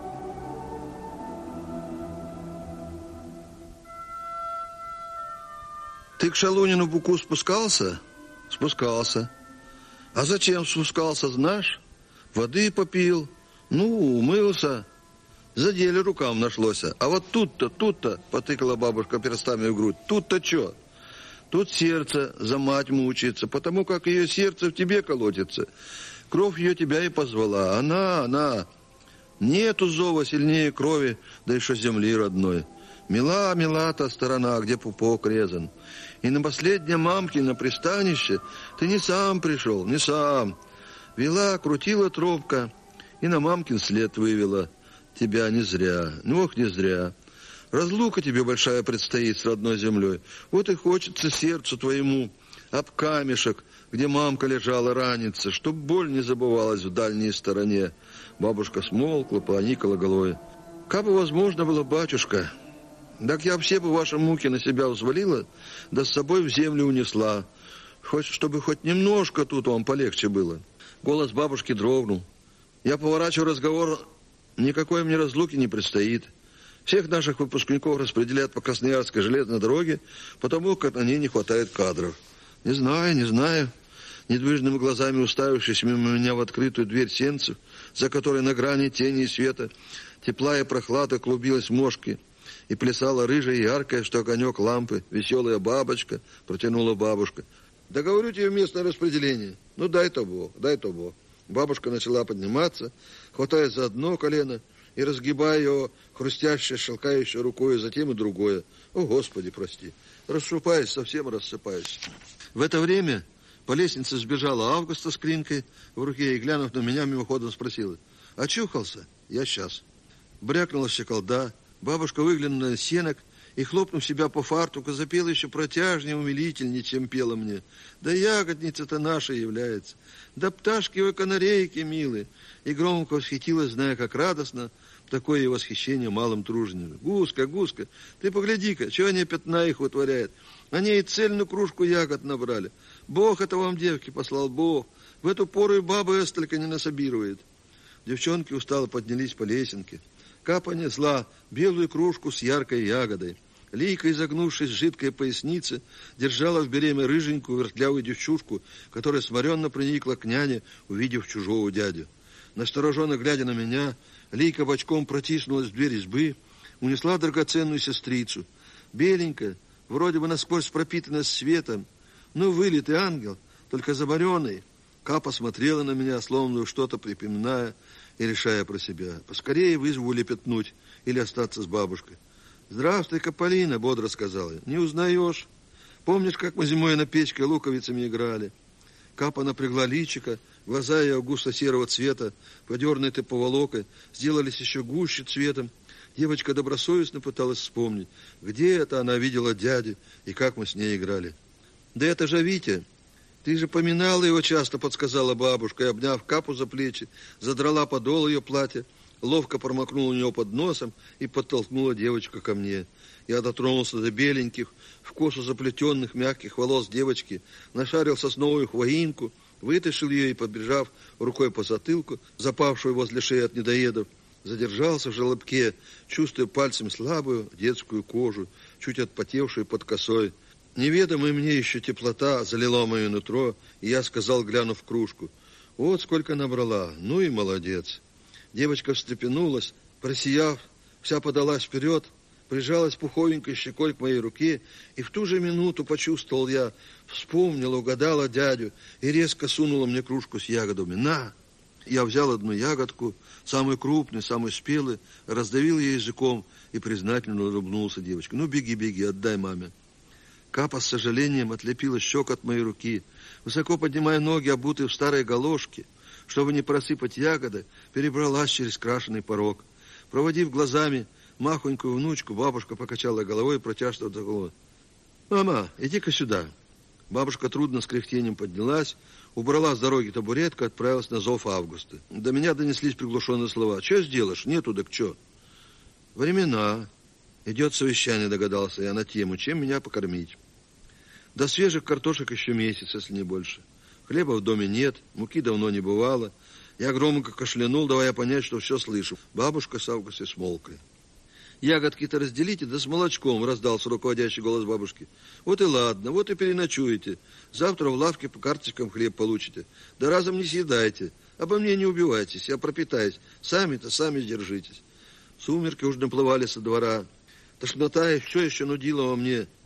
Ты к Шалунину Буку спускался? Спускался. А зачем спускался, знаешь? Воды попил, умылся. За деле рукам нашлось. А вот тут-то, потыкала бабушка перстами в грудь. Тут-то что? Тут сердце за мать мучается, потому как ее сердце в тебе колотится. Кровь ее тебя и позвала. Она. Нету зова сильнее крови, да еще земли родной. Мила та сторона, где пупок резан. И на последнее мамкино пристанище ты не сам пришел, не сам. Вела, крутила тропка и на мамкин след вывела. Тебя не зря, не зря. Разлука тебе большая предстоит с родной землей. Вот и хочется сердцу твоему об камешек, где мамка лежала раниться, чтоб боль не забывалась в дальней стороне. Бабушка смолкла, поникала головой. Кабы возможно было, батюшка, так я все бы ваши муки на себя взвалила, да с собой в землю унесла. Чтобы хоть немножко тут вам полегче было. Голос бабушки дрогнул. Я поворачиваю разговор, никакой мне разлуки не предстоит. Всех наших выпускников распределяют по Красноярской железной дороге, потому как на ней не хватает кадров. Не знаю. Недвижными глазами уставившись мимо меня в открытую дверь сенцев, за которой на грани тени и света, тепла и прохлада клубилась мошки, и плясала рыжая и яркая, что огонек лампы, веселая бабочка, протянула бабушка. Да говорю тебе местное распределение. Ну дай то Бог. Бабушка начала подниматься, хватаясь за одно колено и разгибая его хрустящей, шелкающей рукой, затем и другое. О, Господи, прости. Расшупаясь, совсем рассыпаясь. В это время по лестнице сбежала Августа с кринкой в руке и, глянув на меня, мимоходом спросила: очухался? Я сейчас. Брякнула щеколда. Бабушка выглянула на сенок и, хлопнув себя по фартуку, запела еще протяжнее, умилительнее, чем пела мне. Да ягодница-то наша является, да пташки вы канарейки милые. И громко восхитилась, зная, как радостно такое и восхищение малым тружением. Гуска, ты погляди-ка, чего они пятна их вытворяют. Они и цельную кружку ягод набрали. Бог это вам, девки, послал, Бог. В эту пору и бабы столько не насобирует. Девчонки устало поднялись по лесенке. Капа несла белую кружку с яркой ягодой. Лейка, изогнувшись в жидкой пояснице, держала в береме рыженькую вертлявую девчушку, которая сморенно приникла к няне, увидев чужого дядю. Настороженно глядя на меня, Лейка бочком протиснулась в дверь избы, унесла драгоценную сестрицу. Беленькая, вроде бы насквозь пропитанная светом, вылитый ангел, только заморенный. Капа смотрела на меня, словно что-то припоминая и решая про себя. Поскорее в избу лепетнуть или остаться с бабушкой. «Здравствуй, Каполина», — бодро сказала. «Не узнаешь? Помнишь, как мы зимой на печке луковицами играли?» Капа напрягла личико, глаза ее густо-серого цвета, подернутые поволокой, сделались еще гуще цветом. Девочка добросовестно пыталась вспомнить, где это она видела дядю и как мы с ней играли. «Да это же Витя! Ты же поминала его часто», — подсказала бабушка, и, обняв Капу за плечи, задрала подол ее платья, ловко промокнула у него под носом и подтолкнула девочку ко мне. Я дотронулся до беленьких, в косу заплетенных мягких волос девочки, нашарил сосновую хвоинку, вытащил ее и, подбежав рукой по затылку, запавшую возле шеи от недоедов, задержался в желобке, чувствуя пальцем слабую детскую кожу, чуть отпотевшую под косой. Неведомая мне еще теплота залила мое нутро, и я сказал, глянув в кружку: «Вот сколько набрала, ну и молодец». Девочка встрепенулась, просияв, вся подалась вперед, прижалась пуховенькой щекой к моей руке, и в ту же минуту почувствовал я, вспомнила, угадала дядю и резко сунула мне кружку с ягодами. «На!» Я взял одну ягодку, самую крупную, самую спелую, раздавил ее языком и признательно улыбнулся девочке. «Ну, беги, отдай маме». Капа с сожалением отлепила щек от моей руки, высоко поднимая ноги, обутые в старые галошки, чтобы не просыпать ягоды, перебралась через крашеный порог. Проводив глазами махонькую внучку, бабушка покачала головой и протяжно вздохнула. «Мама, иди-ка сюда». Бабушка трудно с кряхтением поднялась, убрала с дороги табуретку, отправилась на зов Августы. До меня донеслись приглушенные слова. «Че сделаешь? Нету, так че?» «Времена. Идет совещание», догадался я, на тему, чем меня покормить. До свежих картошек еще месяц, если не больше. Хлеба в доме нет, муки давно не бывало. Я громко кашлянул, давая понять, что все слышу. Бабушка с Августой смолкли. «Ягодки-то разделите, да с молочком», — раздался руководящий голос бабушки. «Вот и ладно, вот и переночуете. Завтра в лавке по карточкам хлеб получите. Да разом не съедайте. Обо мне не убивайтесь, я пропитаюсь. Сами-то сами сдержитесь». Сумерки уж наплывали со двора. Тошнота все еще нудила во мне.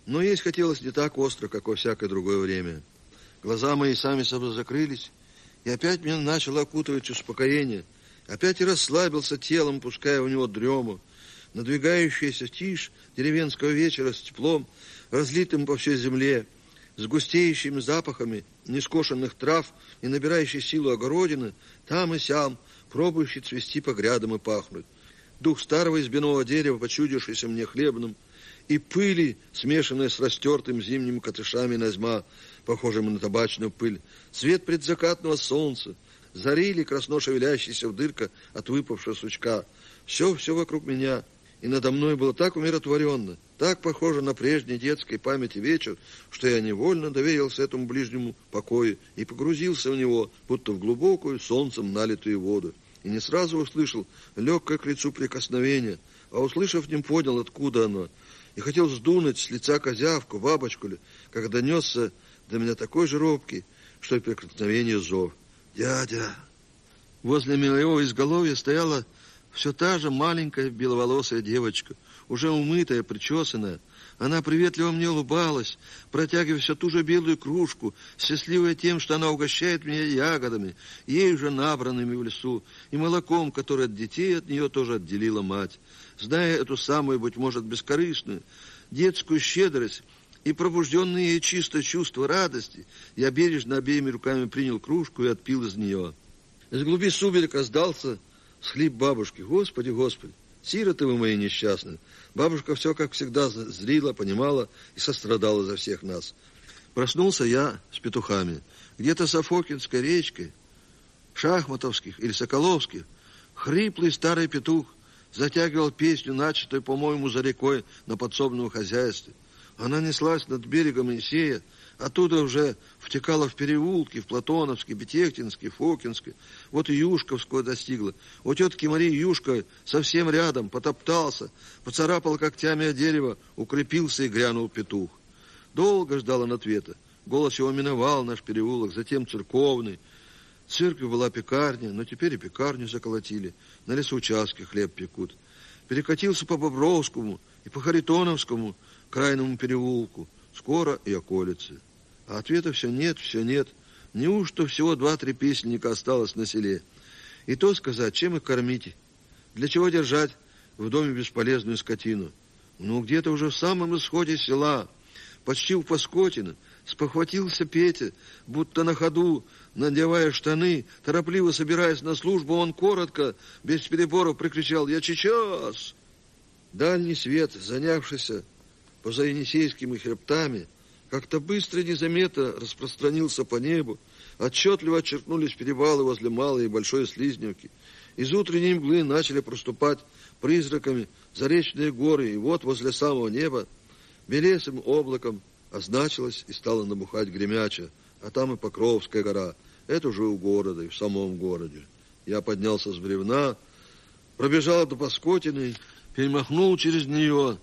Но есть хотелось не так остро, как во всякое другое время. Глаза мои сами собой закрылись, и опять меня начало окутывать успокоение. Опять и расслабился телом, пуская в него дрему. Надвигающаяся тишь деревенского вечера с теплом, разлитым по всей земле, с густеющими запахами нескошенных трав и набирающей силу огородины, там и сям, пробующий цвести по грядам и пахнуть. Дух старого избиного дерева, почудившийся мне хлебным, и пыли, смешанной с растертым зимними катышами назьма, похожими на табачную пыль, свет предзакатного солнца, зари или красно шевелящийся в дырка от выпавшего сучка. Все вокруг меня, и надо мной было так умиротворенно, так похоже на прежней детской памяти вечер, что я невольно доверился этому ближнему покою и погрузился в него, будто в глубокую солнцем налитую воду. И не сразу услышал легкое к лицу прикосновение, а услышав, не понял, откуда оно, и хотел сдунуть с лица козявку, бабочку ли, как донесся до меня такой же робкий, что и прикосновение зов. «Дядя!» Возле моего изголовья стояла все та же маленькая беловолосая девочка, уже умытая, причесанная. Она приветливо мне улыбалась, протягивая все ту же белую кружку, счастливая тем, что она угощает меня ягодами, ей уже набранными в лесу, и молоком, которое от детей от нее тоже отделила мать. Зная эту самую, быть может, бескорыстную, детскую щедрость и пробужденное ей чистое чувство радости, я бережно обеими руками принял кружку и отпил из нее. Из глуби сумерека раздался всхлип бабушки. «Господи, Господи! Сироты вы мои несчастные!» Бабушка все, как всегда, зрила, понимала и сострадала за всех нас. Проснулся я с петухами. Где-то с Афокинской речкой, Шахматовских или Соколовских, хриплый старый петух затягивал песню, начатую, по-моему, за рекой на подсобном хозяйстве. Она неслась над берегом Енисея, оттуда уже втекала в переулки, в Платоновский, Бетехтинский, Фокинский. Вот и Юшковскую достигла. У тетки Марии Юшка совсем рядом, потоптался, поцарапал когтями о дерево, укрепился и грянул петух. Долго ждал он ответа. Голос его миновал наш переулок, затем церковный. В церкви была пекарня, но теперь и пекарню заколотили. На лесоучастке хлеб пекут. Перекатился по Бобровскому и по Харитоновскому крайнему переулку. Скоро и околицы. А ответа все нет. Неужто всего 2-3 песенника осталось на селе? И то сказать, чем их кормить? Для чего держать в доме бесполезную скотину? Ну, где-то уже в самом исходе села, почти у Паскотина, спохватился Петя, будто на ходу, надевая штаны, торопливо собираясь на службу, он коротко, без переборов прикричал: «Я сейчас!» Дальний свет, занявшийся поза Енисейскими хребтами, как-то быстро и незаметно распространился по небу, отчетливо очеркнулись перевалы возле Малой и Большой Слизневки. Из утренней мглы начали проступать призраками заречные горы, и вот возле самого неба белесым облаком означилась и стала набухать Гремяча, а там и Покровская гора. Это уже у города, и в самом городе. Я поднялся с бревна, пробежал до Паскотины, перемахнул через нее.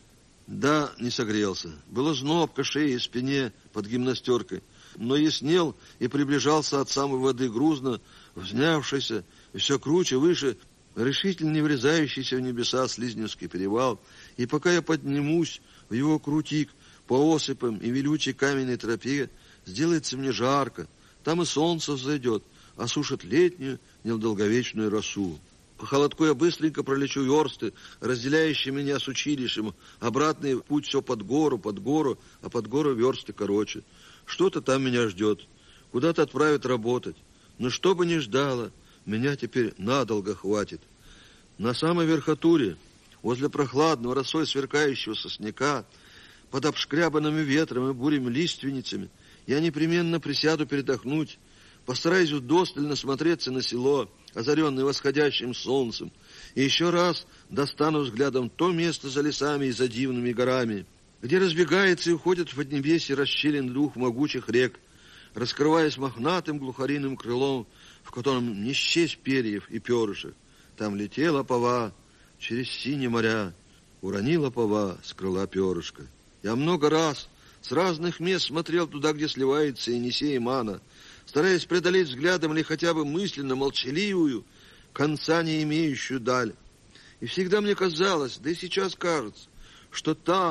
Да, не согрелся. Было знобко шее и спине под гимнастеркой, но яснел и приближался от самой воды грузно, взнявшийся, и все круче, выше, решительно не врезающийся в небеса Слизневский перевал. И пока я поднимусь в его крутик по осыпам и велючей каменной тропе, сделается мне жарко. Там и солнце взойдет, осушит летнюю, недолговечную росу. По холодку я быстренько пролечу версты, разделяющие меня с училищем. Обратный путь все под гору, а под гору версты короче. Что-то там меня ждет. Куда-то отправят работать. Но что бы ни ждало, меня теперь надолго хватит. На самой верхотуре, возле прохладного росой сверкающего сосняка, под обшкрябанными ветром и бурями лиственницами, я непременно присяду передохнуть, постараюсь вдосталь насмотреться на село, озаренный восходящим солнцем, и еще раз достану взглядом то место за лесами и за дивными горами, где разбегается и уходит в поднебесье расщелин двух могучих рек, раскрываясь мохнатым глухариным крылом, в котором не счесть перьев и перышек. Там летела пова через синие моря, уронила пова с крыла перышко. Я много раз с разных мест смотрел туда, где сливается Енисей и Мана, стараясь преодолеть взглядом или хотя бы мысленно молчаливую, конца не имеющую даль. И всегда мне казалось, да и сейчас кажется, что там,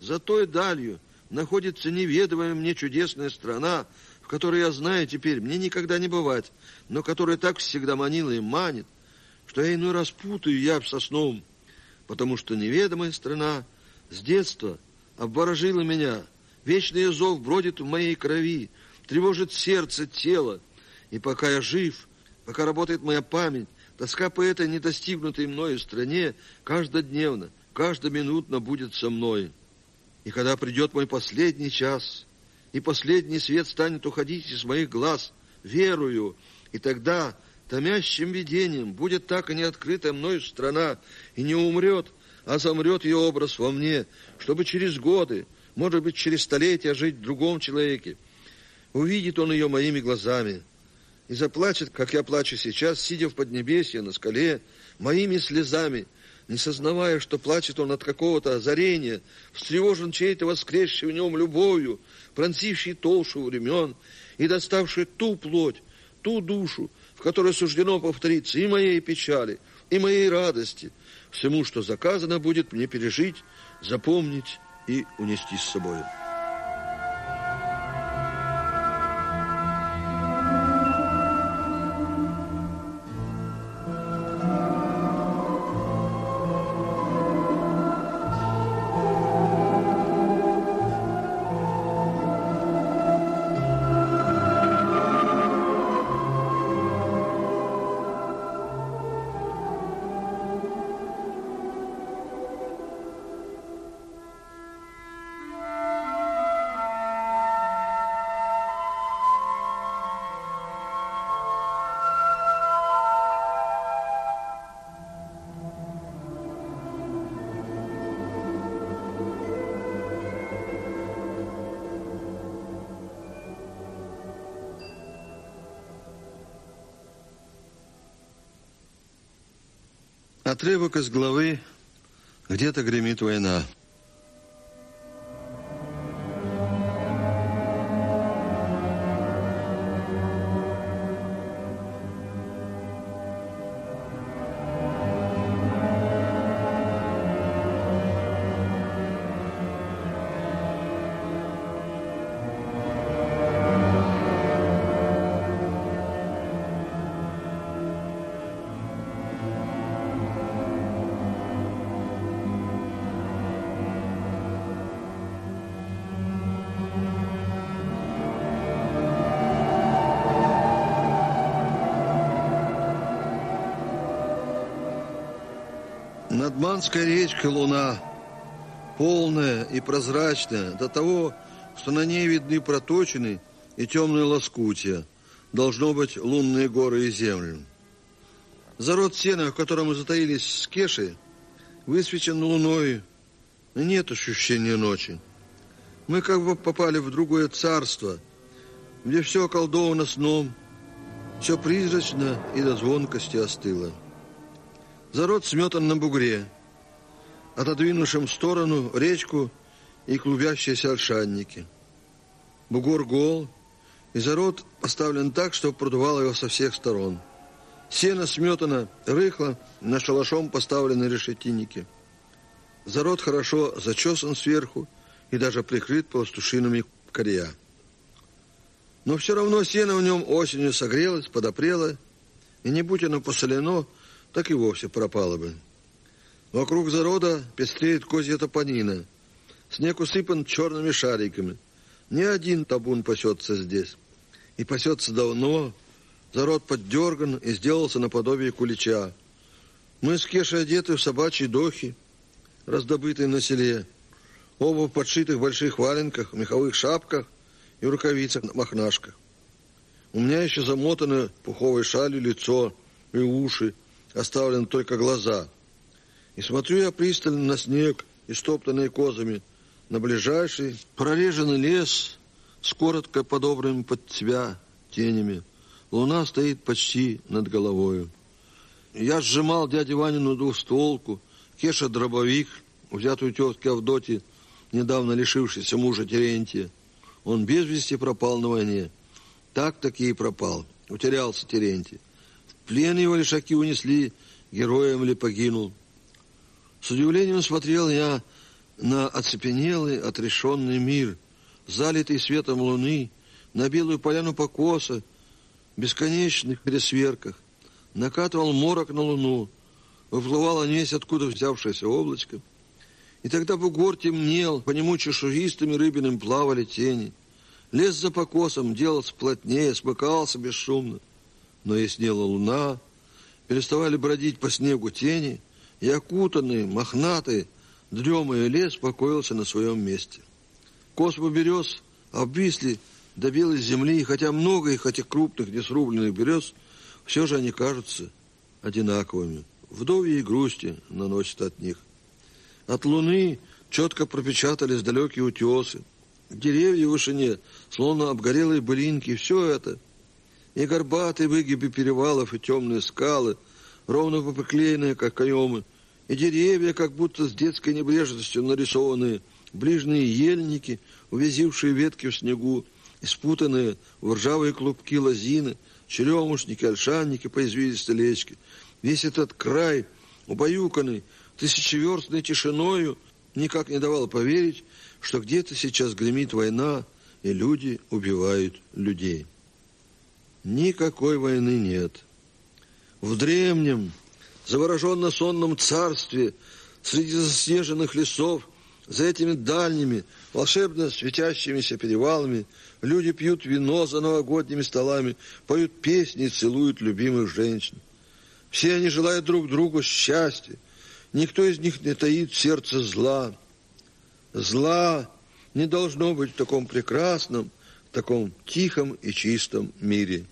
За той далью находится неведомая мне чудесная страна, в которой я знаю теперь, мне никогда не бывать, но которая так всегда манила и манит, что я иной раз путаю явь со сном, потому что неведомая страна с детства обворожила меня. Вечный зов бродит в моей крови, тревожит сердце, тело. И пока я жив, пока работает моя память, тоска по этой недостигнутой мною стране каждодневно, каждоминутно будет со мной. И когда придет мой последний час, и последний свет станет уходить из моих глаз, верую, и тогда томящим видением будет так и не открытая мною страна, и не умрет, а замрет ее образ во мне, чтобы через годы, может быть, через столетия жить в другом человеке. Увидит он ее моими глазами и заплачет, как я плачу сейчас, сидя в поднебесье на скале, моими слезами, не сознавая, что плачет он от какого-то озарения, встревожен чьей-то воскресшей в нем любовью, пронзившей толщу времен и доставшей ту плоть, ту душу, в которой суждено повториться и моей печали, и моей радости, всему, что заказано будет мне пережить, запомнить и унести с собой. Отрывок из главы «Где-то гремит война». Над Манской речкой луна, полная и прозрачная, до того, что на ней видны проточины и темные лоскутия, должно быть лунные горы и земли. Зарод сена, в котором мы затаились с Кешей, высвечен луной, и нет ощущения ночи. Мы как бы попали в другое царство, где все околдовано сном, все призрачно и до звонкости остыло. Зарод сметан на бугре, отодвинувшим в сторону речку и клубящиеся ольшанники. Бугор гол, и зарод поставлен так, чтобы продувало его со всех сторон. Сено сметано рыхло, на шалашом поставлены решетинники. Зарод хорошо зачесан сверху и даже прикрыт пастушинами корья. Но все равно сено в нем осенью согрелось, подопрело, и не будь оно посолено, так и вовсе пропало бы. Вокруг зарода пестреет козья топанина. Снег усыпан черными шариками. Ни один табун пасется здесь. И пасется давно. Зарод поддерган и сделался наподобие кулича. Мы с Кешей одеты в собачьи дохи, раздобытые на селе. Оба в подшитых больших валенках, меховых шапках и рукавицах-мохнашках. У меня еще замотано пуховой шалью лицо и уши, оставлены только глаза. И смотрю я пристально на снег, истоптанный козами, на ближайший прореженный лес с коротко подобранными под себя тенями. Луна стоит почти над головою. Я сжимал дяде Ванину двустволку, Кеша дробовик, взятую тетке Авдотьи, недавно лишившейся мужа Терентия. Он без вести пропал на войне. Так-таки и пропал. Утерялся Терентий. В плен его лишаки унесли, героем ли погинул. С удивлением смотрел я на оцепенелый, отрешенный мир, залитый светом луны, на белую поляну покоса, в бесконечных пересверках. Накатывал морок на луну, выплывало невесть откуда взявшееся облачко. И тогда бугор темнел, по нему чешуистыми рыбинами плавали тени. Лес за покосом делался плотнее, смыкался бесшумно. Но яснела луна, переставали бродить по снегу тени, и окутанный, мохнатый, дремый лес покоился на своем месте. Космы берез обвисли до белой земли, и хотя много их, этих крупных несрубленных берез, все же они кажутся одинаковыми. Вдовьей грусти наносят от них. От луны четко пропечатались далекие утесы, деревья в вышине, словно обгорелые былинки, и все это. И горбатые выгибы перевалов, и темные скалы, ровно поприклеенные, как каемы, и деревья, как будто с детской небрежностью нарисованные, ближние ельники, увязившие ветки в снегу, и спутанные в ржавые клубки лозины, черемушники, ольшанники по извилистой лечке. Весь этот край, убаюканный тысячеверстной тишиною, никак не давал поверить, что где-то сейчас гремит война, и люди убивают людей. Никакой войны нет. В древнем, завороженно-сонном царстве, среди заснеженных лесов, за этими дальними, волшебно светящимися перевалами, люди пьют вино за новогодними столами, поют песни и целуют любимых женщин. Все они желают друг другу счастья. Никто из них не таит в сердце зла. Зла не должно быть в таком прекрасном, таком тихом и чистом мире.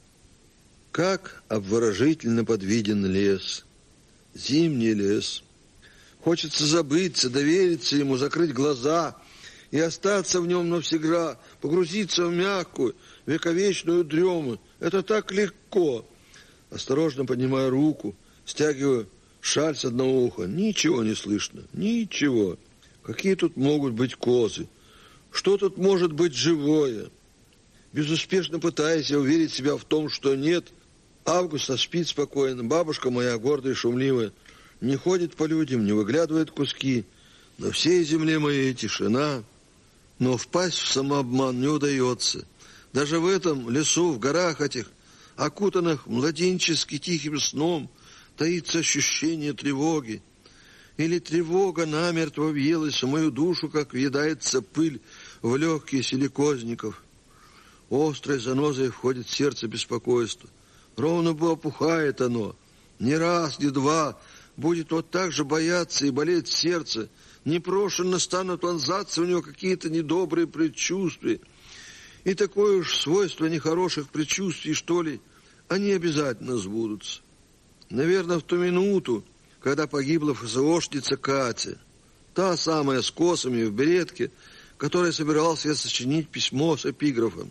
Как обворожительно подвиден лес, зимний лес. Хочется забыться, довериться ему, закрыть глаза и остаться в нем навсегда, погрузиться в мягкую, вековечную дрему. Это так легко. Осторожно поднимая руку, стягиваю шаль с одного уха. Ничего не слышно, ничего. Какие тут могут быть козы? Что тут может быть живое? Безуспешно пытаясь уверить себя в том, что нет. Августа спит спокойно, бабушка моя гордая и шумливая не ходит по людям, не выглядывает куски. На всей земле моей тишина, но впасть в самообман не удается. Даже в этом лесу, в горах этих, окутанных младенчески тихим сном, таится ощущение тревоги. Или тревога намертво въелась в мою душу, как въедается пыль в легкие силикозников. Острой занозой входит в сердце беспокойство. Ровно бы опухает оно. Не раз, не два будет вот так же бояться и болеть сердце. Непрошенно станут вонзаться в него какие-то недобрые предчувствия. И такое уж свойство нехороших предчувствий, что ли, они обязательно сбудутся. Наверное, в ту минуту, когда погибла ФСОшница Катя, та самая с косами в беретке, которой собирался я сочинить письмо с эпиграфом.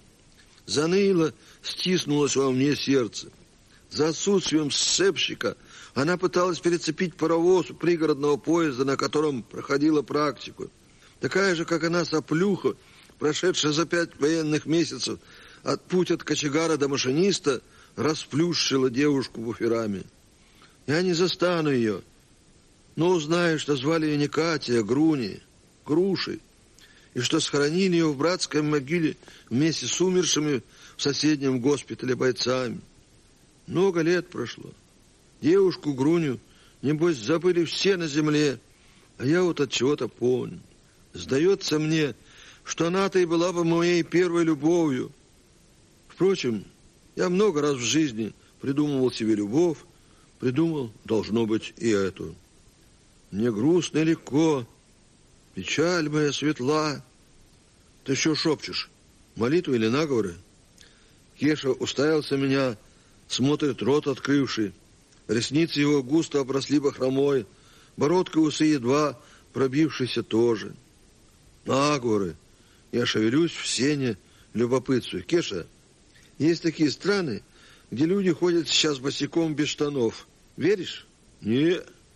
Заныло, стиснулось во мне сердце. За отсутствием сцепщика она пыталась перецепить паровоз у пригородного поезда, на котором проходила практику. Такая же, как она, соплюха, прошедшая за 5 военных месяцев путь от кочегара до машиниста, расплющила девушку буферами. Я не застану ее, но узнаю, что звали ее не Катя, а Груни, Грушей, и что схоронили ее в братской могиле вместе с умершими в соседнем госпитале бойцами. Много лет прошло. Девушку Груню, небось, забыли все на земле, а я вот от чего-то помню. Сдается мне, что она-то и была бы моей первой любовью. Впрочем, я много раз в жизни придумывал себе любовь, придумал, должно быть, и эту. Мне грустно и легко, печаль моя светла. Ты что шепчешь, молитву или наговоры? Кеша уставился меня, смотрит, рот открывший. Ресницы его густо обросли бахромой, бородка и усы едва пробившиеся тоже. Наговоры. Я шевелюсь в сене, любопытствую. Кеша, есть такие страны, где люди ходят сейчас босиком без штанов. Веришь? Не.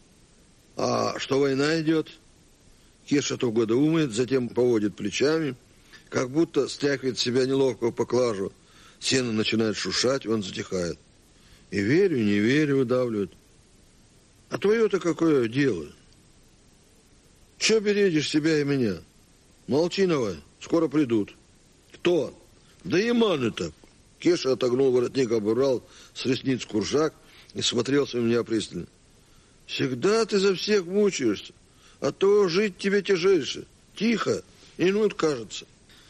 А что война идет? Кеша туго думает, затем поводит плечами, как будто стряхивает с себя неловкого поклажу. Сено начинает шуршать, он затихает. И верю, и не верю, выдавливает. А твое-то какое дело? Че бередишь себя и меня? Молчи давай, скоро придут. Кто? Да Яманы-то. Кеша отогнул воротник, оборвал с ресниц куржак и смотрелся на меня пристально. Всегда ты за всех мучаешься, а то жить тебе тяжельше. Тихо, и ну кажется.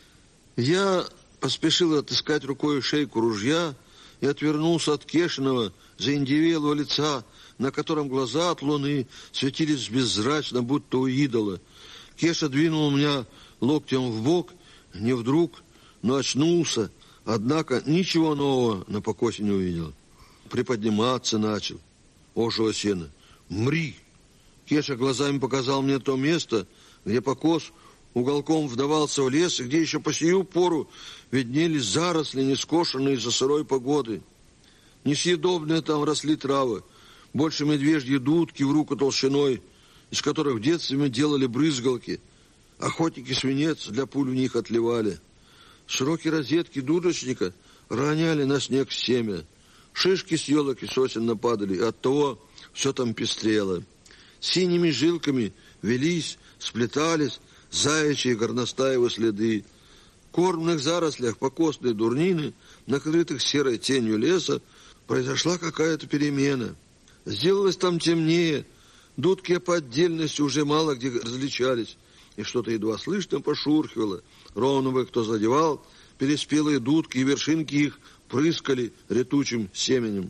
Я поспешил отыскать рукой шейку ружья и отвернулся от Кешиного заиндевелого лица, на котором глаза от луны светились беззрачно, будто у идола. Кеша двинул меня локтем в бок, не вдруг, но очнулся, однако ничего нового на покосе не увидел. Приподниматься начал. Ожего сена. «Мри!» Кеша глазами показал мне то место, где покос уголком вдавался в лес, и где еще по сию пору виднелись заросли, нескошенные из-за сырой погоды. Несъедобные там росли травы, больше медвежьи дудки в руку толщиной, из которых в детстве мы делали брызгалки. Охотники свинец для пуль в них отливали. Широкие розетки дудочника роняли на снег семя. Шишки с елок и сосен нападали, и оттого все там пестрело. Синими жилками велись, сплетались заячьи и горностаевы следы. В кормных зарослях покосной дурнины, накрытых серой тенью леса, произошла какая-то перемена. Сделалось там темнее, дудки по отдельности уже мало где различались, и что-то едва слышно пошурхивало. Ровно бы кто задевал, переспелые дудки и вершинки их прыскали летучим семенем.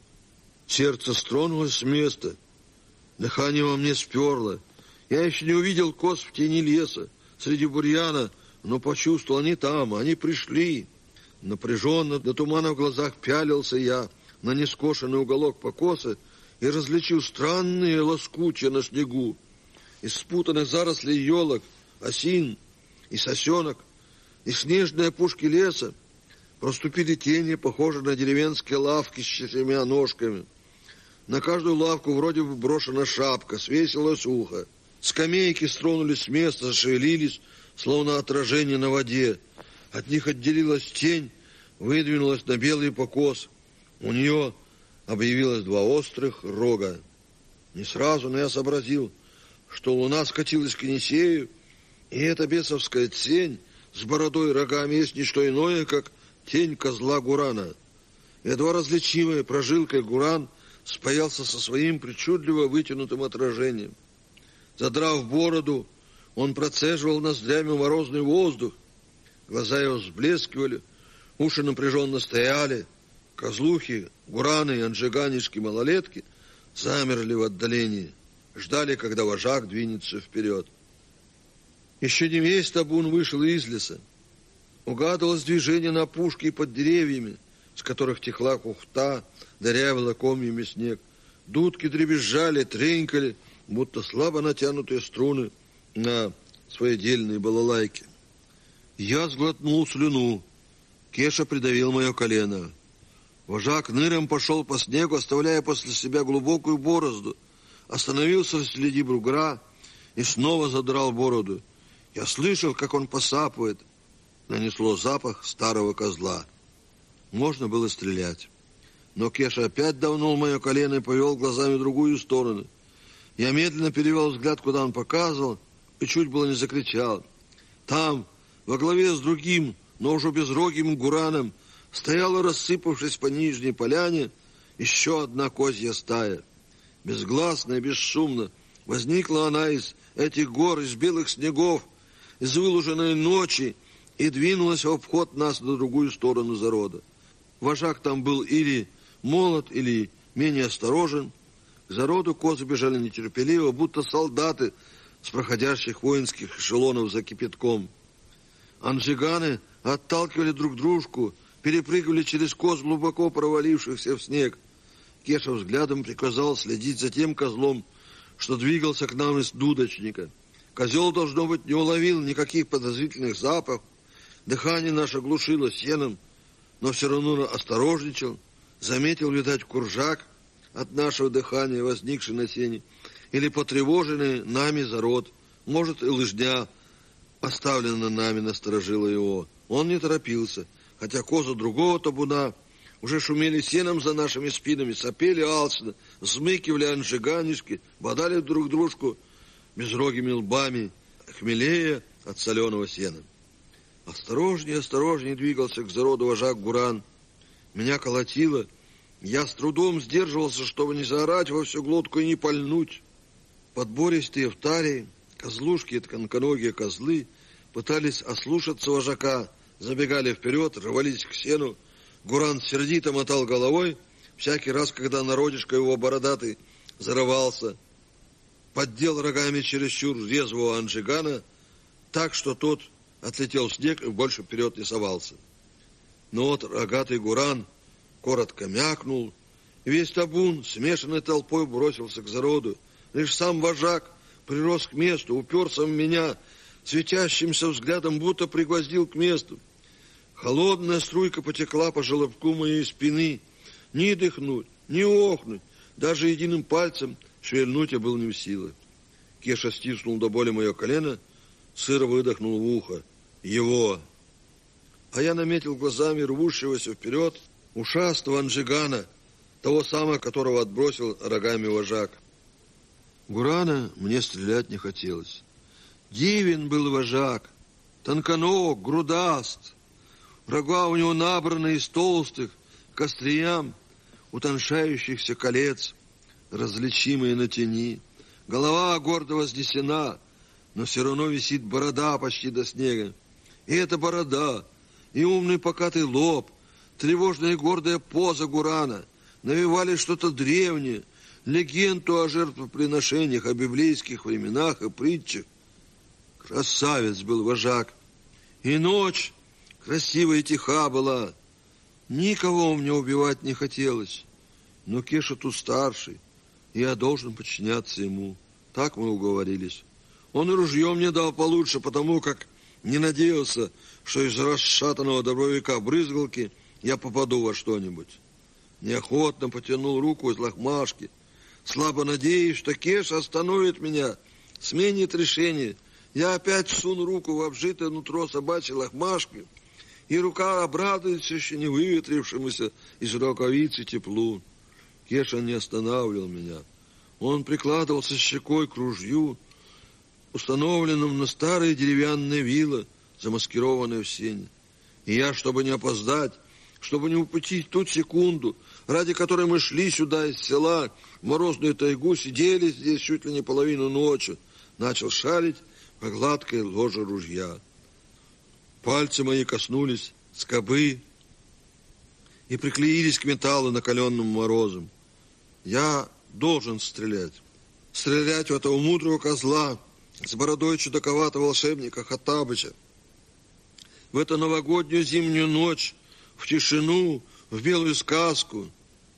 Сердце стронулось с места, дыхание во мне сперло. Я еще не увидел коз в тени леса, среди бурьяна, но почувствовал, они там, они пришли. Напряженно, до тумана в глазах пялился я на нескошенный уголок покоса и различил странные лоскутья на снегу. Из спутанных зарослей елок, осин и сосенок, и снежные опушки леса проступили тени, похожие на деревенские лавки с 4 ножками. На каждую лавку вроде бы брошена шапка, свесилось ухо. Скамейки стронулись с места, зашевелились, словно отражение на воде. От них отделилась тень, выдвинулась на белый покос. У нее объявилось 2 острых рога. Не сразу, но я сообразил, что луна скатилась к Енисею, и эта бесовская тень с бородой и рогами есть не что иное, как тень козла Гурана. Едва различимая прожилкой Гуран спаялся со своим причудливо вытянутым отражением. Задрав бороду, он процеживал ноздрями морозный воздух. Глаза его взблескивали, уши напряженно стояли. Козлухи, гураны и анжиганишки малолетки замерли в отдалении, ждали, когда вожак двинется вперед. Еще не весь табун вышел из леса. Угадывалось движение на опушке и под деревьями, с которых текла кухта, дырявила комьями снег. Дудки дребезжали, тренькали, будто слабо натянутые струны на своедельные балалайки. Я сглотнул слюну. Кеша придавил мое колено. Вожак ныром пошел по снегу, оставляя после себя глубокую борозду. Остановился среди бугра и снова задрал бороду. Я слышал, как он посапывает. Нанесло запах старого козла. Можно было стрелять. Но Кеша опять давнул мое колено и повел глазами в другую сторону. Я медленно перевел взгляд, куда он показывал, и чуть было не закричал. Там, во главе с другим, но уже безрогим гураном, стояла, рассыпавшись по нижней поляне, еще одна козья стая. Безгласно и бесшумно возникла она из этих гор, из белых снегов, из выложенной ночи, и двинулась в обход нас на другую сторону зарода. Вожак там был или молод, или менее осторожен. К зароду козы бежали нетерпеливо, будто солдаты с проходящих воинских эшелонов за кипятком. Анжиганы отталкивали друг дружку, перепрыгивали через коз, глубоко провалившихся в снег. Кеша взглядом приказал следить за тем козлом, что двигался к нам из дудочника. Козел, должно быть, не уловил никаких подозрительных запахов. Дыхание наше глушило сеном, но все равно осторожничал. Заметил, видать, куржак от нашего дыхания, возникший на сене, или потревоженный нами зарод. Может, и лыжня, оставленная нами, насторожила его. Он не торопился, хотя козы другого табуна уже шумели сеном за нашими спинами, сопели алчно, взмыкивали анжиганишки, бодали друг дружку безрогими лбами, хмелея от соленого сена. Осторожнее, осторожнее двигался к зароду вожак Гуран. Меня колотило. Я с трудом сдерживался, чтобы не заорать во всю глотку и не пальнуть. Подбористые втарии, козлушки и тонконогие козлы пытались ослушаться вожака, забегали вперед, рвались к сену. Гуран сердито мотал головой, всякий раз, когда народишко его бородатый зарывался, поддел рогами чересчур резвого Анджигана, так, что тот отлетел в снег и больше вперед не совался. Но вот рогатый Гуран коротко мякнул, и весь табун смешанной толпой бросился к зароду. Лишь сам вожак прирос к месту, уперся в меня, светящимся взглядом будто пригвоздил к месту. Холодная струйка потекла по желобку моей спины. Ни дыхнуть, ни охнуть, даже единым пальцем шевельнуть я был не в силах. Кеша стиснул до боли мое колено, сыро выдохнул в ухо. Его. А я наметил глазами рвущегося вперед ушастого Анджигана, того самого, которого отбросил рогами вожак. Гурана мне стрелять не хотелось. Дивен был вожак, тонконог, грудаст. Рога у него набраны из толстых к остриям утоншающихся колец, различимые на тени. Голова гордо вознесена, но все равно висит борода почти до снега. И эта борода, и умный покатый лоб, тревожная и гордая поза Гурана навевали что-то древнее, легенду о жертвоприношениях, о библейских временах и притчах. Красавец был вожак, и ночь красивая и тиха была. Никого мне убивать не хотелось, но Кеша тут старший, и я должен подчиняться ему. Так мы уговорились. Он и ружье мне дал получше, потому как не надеялся, что из расшатанного дробовика брызгалки я попаду во что-нибудь. Неохотно потянул руку из лохмашки, слабо надеясь, что Кеша остановит меня, сменит решение. Я опять всуну руку в обжитое нутро собачьей лохмашки, и рука обрадуется еще не выветрившемуся из рукавицы теплу. Кеша не останавливал меня. Он прикладывался щекой к ружью, установленному на старые деревянные вилы, замаскированные в сене. И я, чтобы не опоздать, чтобы не упустить ту секунду, ради которой мы шли сюда из села, в морозную тайгу, сидели здесь чуть ли не половину ночи, начал шарить по гладкой ложе ружья. Пальцы мои коснулись скобы и приклеились к металлу, накаленному морозом. Я должен стрелять. Стрелять в этого мудрого козла с бородой чудаковатого волшебника Хаттабыча. В эту новогоднюю зимнюю ночь, в тишину, в белую сказку.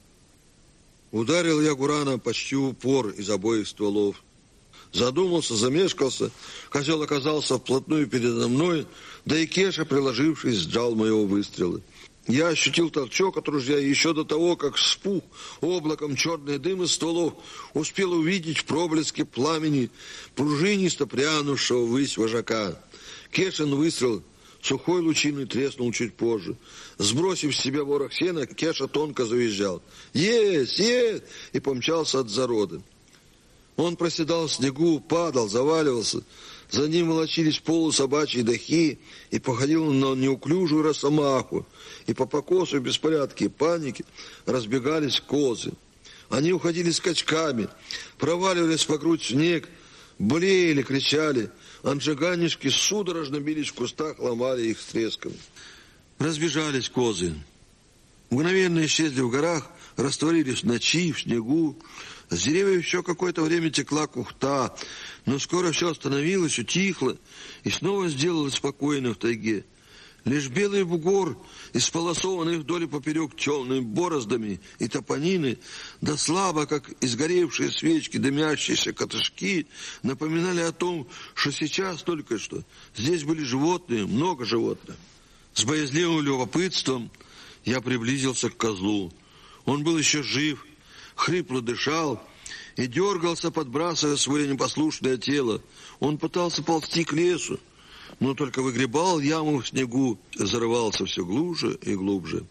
Ударил я Гурана почти в упор из обоих стволов. Задумался, замешкался, козел оказался вплотную передо мной, да и Кеша, приложившись, сжал моего выстрела. Я ощутил толчок от ружья, и еще до того, как вспух облаком черный дым из стволов, успел увидеть в проблеске пламени пружинисто прянувшего ввысь вожака. Кешин выстрел сухой лучиной треснул чуть позже. Сбросив с себя ворох сена, Кеша тонко завизжал. «Есть! Есть!» и помчался от зарода. Он проседал в снегу, падал, заваливался. За ним волочились полусобачьи дахи и походил на неуклюжую росомаху. И по покосу в беспорядке и панике разбегались козы. Они уходили скачками, проваливались по грудь в снег, блеяли, кричали. Анджиганишки судорожно бились в кустах, ломали их с треском. Разбежались козы. Мгновенно исчезли в горах, растворились в ночи, в снегу. С деревьев еще какое-то время текла кухта, но скоро все остановилось, утихло и снова сделалось спокойно в тайге. Лишь белый бугор, исполосованный вдоль и поперек темными бороздами и топонины, да слабо, как изгоревшие свечки, дымящиеся котышки, напоминали о том, что сейчас только что здесь были животные, много животных. С боязливым любопытством я приблизился к козлу. Он был еще жив, хрипло дышал и дергался, подбрасывая свое непослушное тело. Он пытался ползти к лесу, но только выгребал яму в снегу, зарывался все глубже и глубже.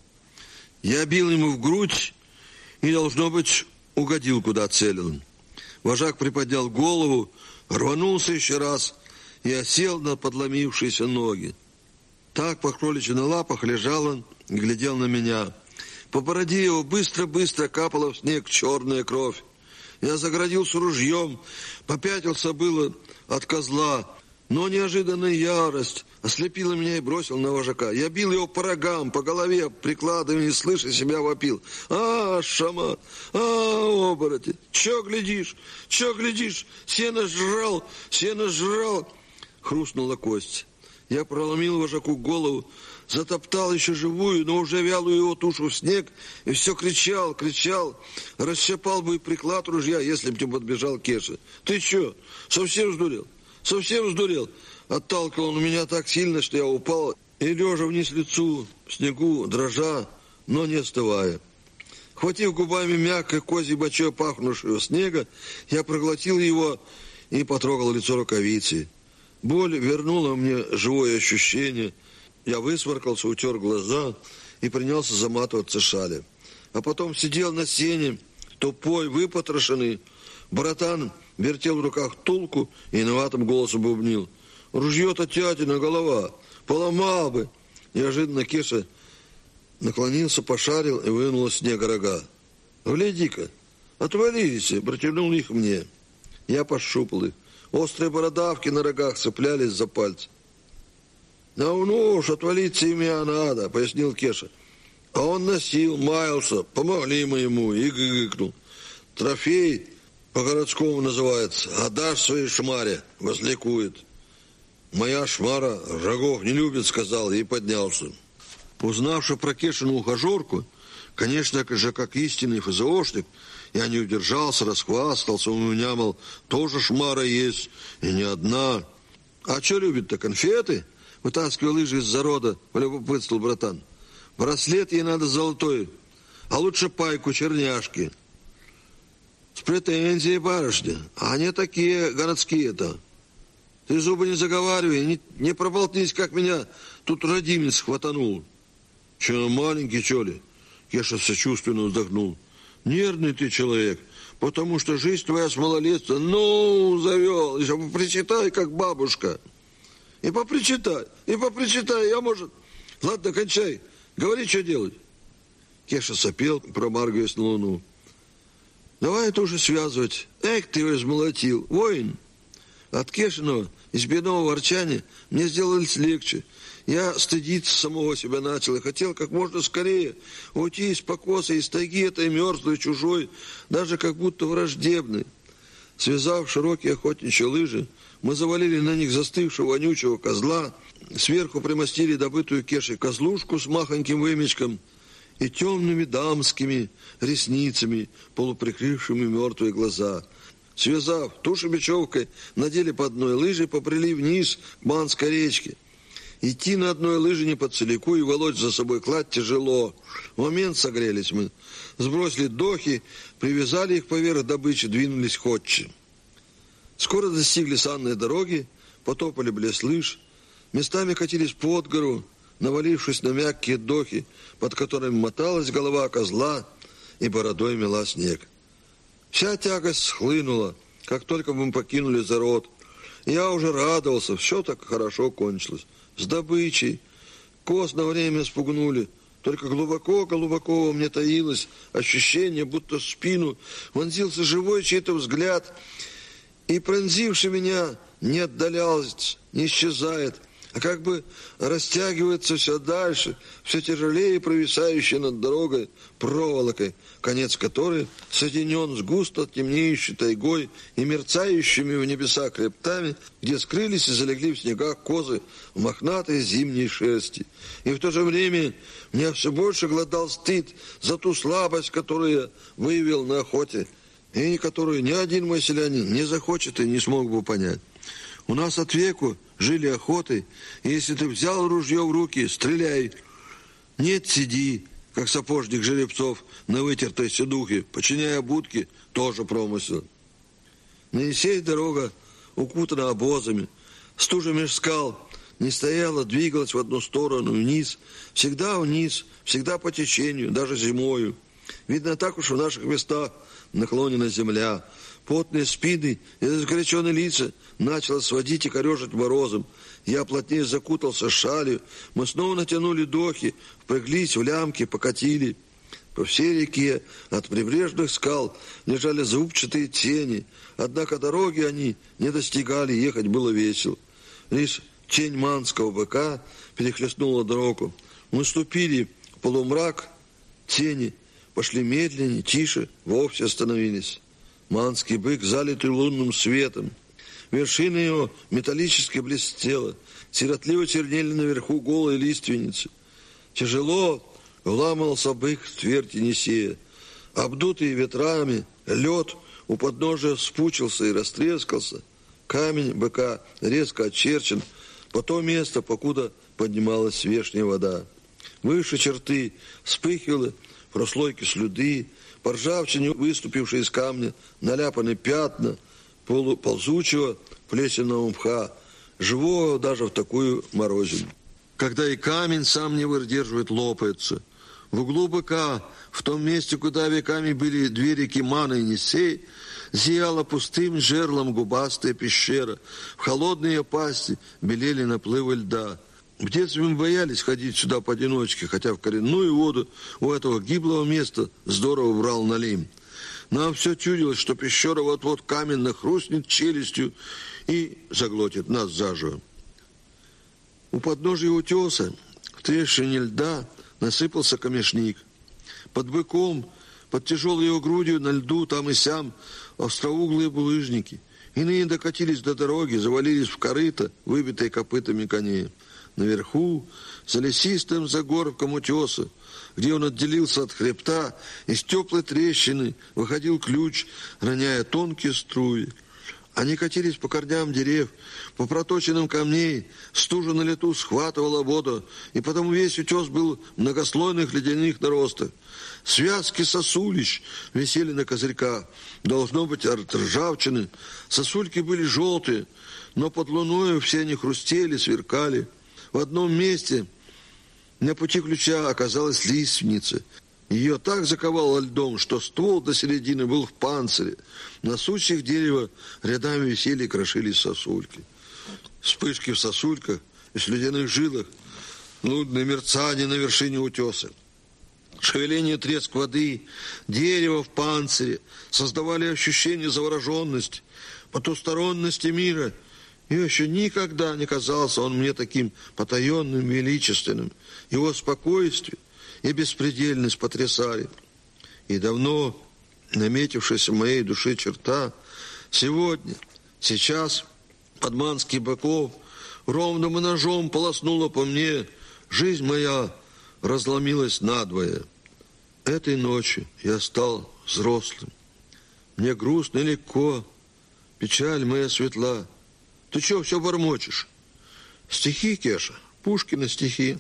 Я бил ему в грудь и, должно быть, угодил, куда целил. Вожак приподнял голову, рванулся еще раз и осел на подломившиеся ноги. Так, по кроличьи на лапах, лежал он и глядел на меня. По бороде его быстро-быстро капала в снег черная кровь. Я загородился ружьем, попятился было от козла, но неожиданная ярость ослепила меня и бросил на вожака. Я бил его по рогам, по голове, прикладывая, не слыша себя, вопил. Шамат! Оборотень! Че глядишь? Сено жрал! Хрустнула кость. Я проломил вожаку голову, затоптал еще живую, но уже вялую его тушу в снег, и все кричал, расщепал бы и приклад ружья, если бы не подбежал Кеша. Ты че, совсем сдурел? Отталкивал он меня так сильно, что я упал, и лежа вниз лицу, в снегу, дрожа, но не остывая. Хватив губами мягкой козьей бочой пахнувшего снега, я проглотил его и потрогал лицо рукавицей. Боль вернула мне живое ощущение. Я высморкался, утер глаза и принялся заматываться шалью. А потом сидел на сене, тупой, выпотрошенный. Братан вертел в руках тулку и виноватым голосом бубнил. Ружье-то тятина голова, поломал бы. Неожиданно Кеша наклонился, пошарил и вынул из снега рога. Гляди-ка, отвалились, протянул их мне. Я пощупал их. Острые бородавки на рогах цеплялись за пальцы. Ну уж, отвалиться имя надо, пояснил Кеша. А он носил, маялся, помогли мы ему и гыкнул. Трофей по-городскому называется, отдашь своей шмаре, возликует. Моя шмара рогов не любит, сказал и поднялся. Узнавши про Кешину ухажерку, конечно же, как истинный ФЗОшник, я не удержался, расхвастался, у меня, мол, тоже шмара есть, и не одна. А что любит-то, конфеты? Вытаскивая лыжи из зарода, полюбопытствовал братан. Браслет ей надо золотой, а лучше пайку, черняшки. С претензией, барышня, а они такие городские-то. Ты зубы не заговаривай, не проболтнись, как меня тут родимец хватанул. Че, маленький, че ли? Кеша сочувственно вздохнул. Нервный ты человек, потому что жизнь твоя с малолетства, завел, еще попричитай, как бабушка. И попричитай, я, может... Ладно, кончай, говори, что делать. Кеша сопел, промаргиваясь на луну. Давай это уже связывать. Эх, ты его измолотил, воин. От Кешиного избиенного ворчания мне сделалось легче. Я стыдиться самого себя начал и хотел как можно скорее уйти из покоса, из тайги этой мерзлой, чужой, даже как будто враждебной. Связав широкие охотничьи лыжи, мы завалили на них застывшего вонючего козла, сверху примостили добытую Кешей козлушку с махоньким вымечком и темными дамскими ресницами, полуприкрывшими мертвые глаза. Связав тушу бечевкой, надели по одной лыже и побрели вниз к Манской речке. Идти на одной лыже не по целику и волочь за собой кладь тяжело. В момент согрелись мы. Сбросили дохи, привязали их поверх добычи, двинулись ходчи. Скоро достигли санной дороги, потопали близ лыж. Местами катились под гору, навалившись на мягкие дохи, под которыми моталась голова козла и бородой мела снег. Вся тягость схлынула, как только мы покинули зарод. Я уже радовался, все так хорошо кончилось. С добычей. Коз на время спугнули. Только глубоко-глубоко во мне таилось ощущение, будто в спину вонзился живой чей-то взгляд, и пронзивший меня не отдалялся, не исчезает, а как бы растягивается все дальше, все тяжелее провисающей над дорогой проволокой, конец которой соединен с густо темнеющей тайгой и мерцающими в небесах хребтами, где скрылись и залегли в снегах козы в мохнатой зимней шерсти. И в то же время меня все больше глодал стыд за ту слабость, которую я выявил на охоте, и которую ни один мой селянин не захочет и не смог бы понять. У нас от веку жили охотой, и если ты взял ружье в руки, стреляй. Нет, сиди, как сапожник жеребцов на вытертой седухе, подчиняя будки, тоже промысел. На Енисей дорога укутана обозами, стужа меж скал не стояла, двигалась в одну сторону, вниз, всегда по течению, даже зимою. Видно, так уж в наших местах наклонена земля. Потные спины и разгоряченные лица начало сводить и корежить морозом. Я плотнее закутался шалью. Мы снова натянули дохи, впряглись в лямки, покатили. По всей реке от прибрежных скал лежали зубчатые тени. Однако дороги они не достигали, ехать было весело. Лишь тень манского быка перехлестнула дорогу. Мы ступили в полумрак, тени пошли медленнее, тише, вовсе остановились. Манский бык, залитый лунным светом. Вершина его металлически блестела. Сиротливо чернели наверху голые лиственницы. Тяжело вламывался бык в твердь Енисея. Обдутый ветрами, лед у подножия вспучился и растрескался. Камень быка резко очерчен по то место, покуда поднималась вешняя вода. Выше черты вспыхивала прослойки слюды, по ржавчине, выступившие из камня, наляпаны пятна ползучего плесенного мха, живого даже в такую морозину. Когда и камень сам не выдерживает, лопается. В углу быка, в том месте, куда веками были две реки Мана и Енисей, зияла пустым жерлом губастая пещера. В холодной ее пасти белели наплывы льда. В детстве мы боялись ходить сюда поодиночке, хотя в коренную воду у этого гиблого места здорово брал налим. Нам все чудилось, что пещера вот-вот каменно хрустнет челюстью и заглотит нас заживо. У подножия утеса в трещине льда насыпался камешник. Под быком, под тяжелой его грудью на льду там и сям остроуглые булыжники. Иные докатились до дороги, завалились в корыто, выбитые копытами коней. Наверху, за лесистым загорком утеса, где он отделился от хребта, из теплой трещины выходил ключ, роняя тонкие струи. Они катились по корням дерев, по проточенным камней, стужа на лету схватывала воду, и потому весь утес был многослойных ледяных наростов. Связки сосулищ висели на козырьках, должно быть от ржавчины. Сосульки были желтые, но под луною все они хрустели, сверкали. В одном месте на пути ключа оказалась лиственница. Ее так заковало льдом, что ствол до середины был в панцире. На сучьях дерева рядами висели и крошились сосульки. Вспышки в сосульках и слюдяных жилах, нудное мерцание на вершине утеса. Шевеление, треск воды, дерево в панцире создавали ощущение завороженности, потусторонности мира. И еще никогда не казался он мне таким потаенным, величественным. Его спокойствие и беспредельность потрясали. И давно наметившаяся в моей душе черта сегодня, сейчас, под манских быков, ровным ножом полоснула по мне. Жизнь моя разломилась надвое. Этой ночью я стал взрослым. Мне грустно и легко, печаль моя светла. Ты что все бормочешь? Стихи, Кеша, Пушкина стихи.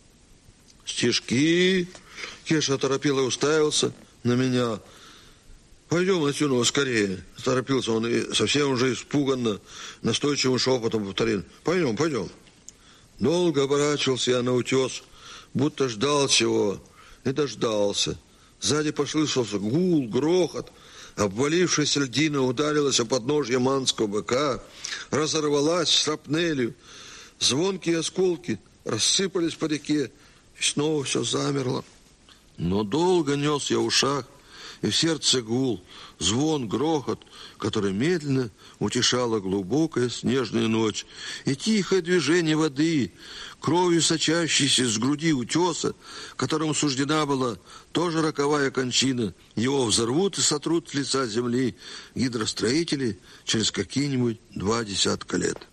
Стишки. Кеша оторопело уставился на меня. Пойдем отсюда скорее. Торопился он и совсем уже испуганно, настойчивым шепотом повторил. Пойдем, пойдем. Долго оборачивался я на утес, будто ждал чего, и дождался. Сзади послышался гул, грохот. Обвалившаяся льдина ударилась о подножье манского быка, разорвалась шрапнелью. Звонкие осколки рассыпались по реке, и снова все замерло. Но долго нес я в ушах, и в сердце гул, звон, грохот, который медленно утешала глубокая снежная ночь, и тихое движение воды, кровью сочащейся с груди утеса, которому суждена была тоже роковая кончина. Его взорвут и сотрут с лица земли гидростроители через какие-нибудь 20 лет.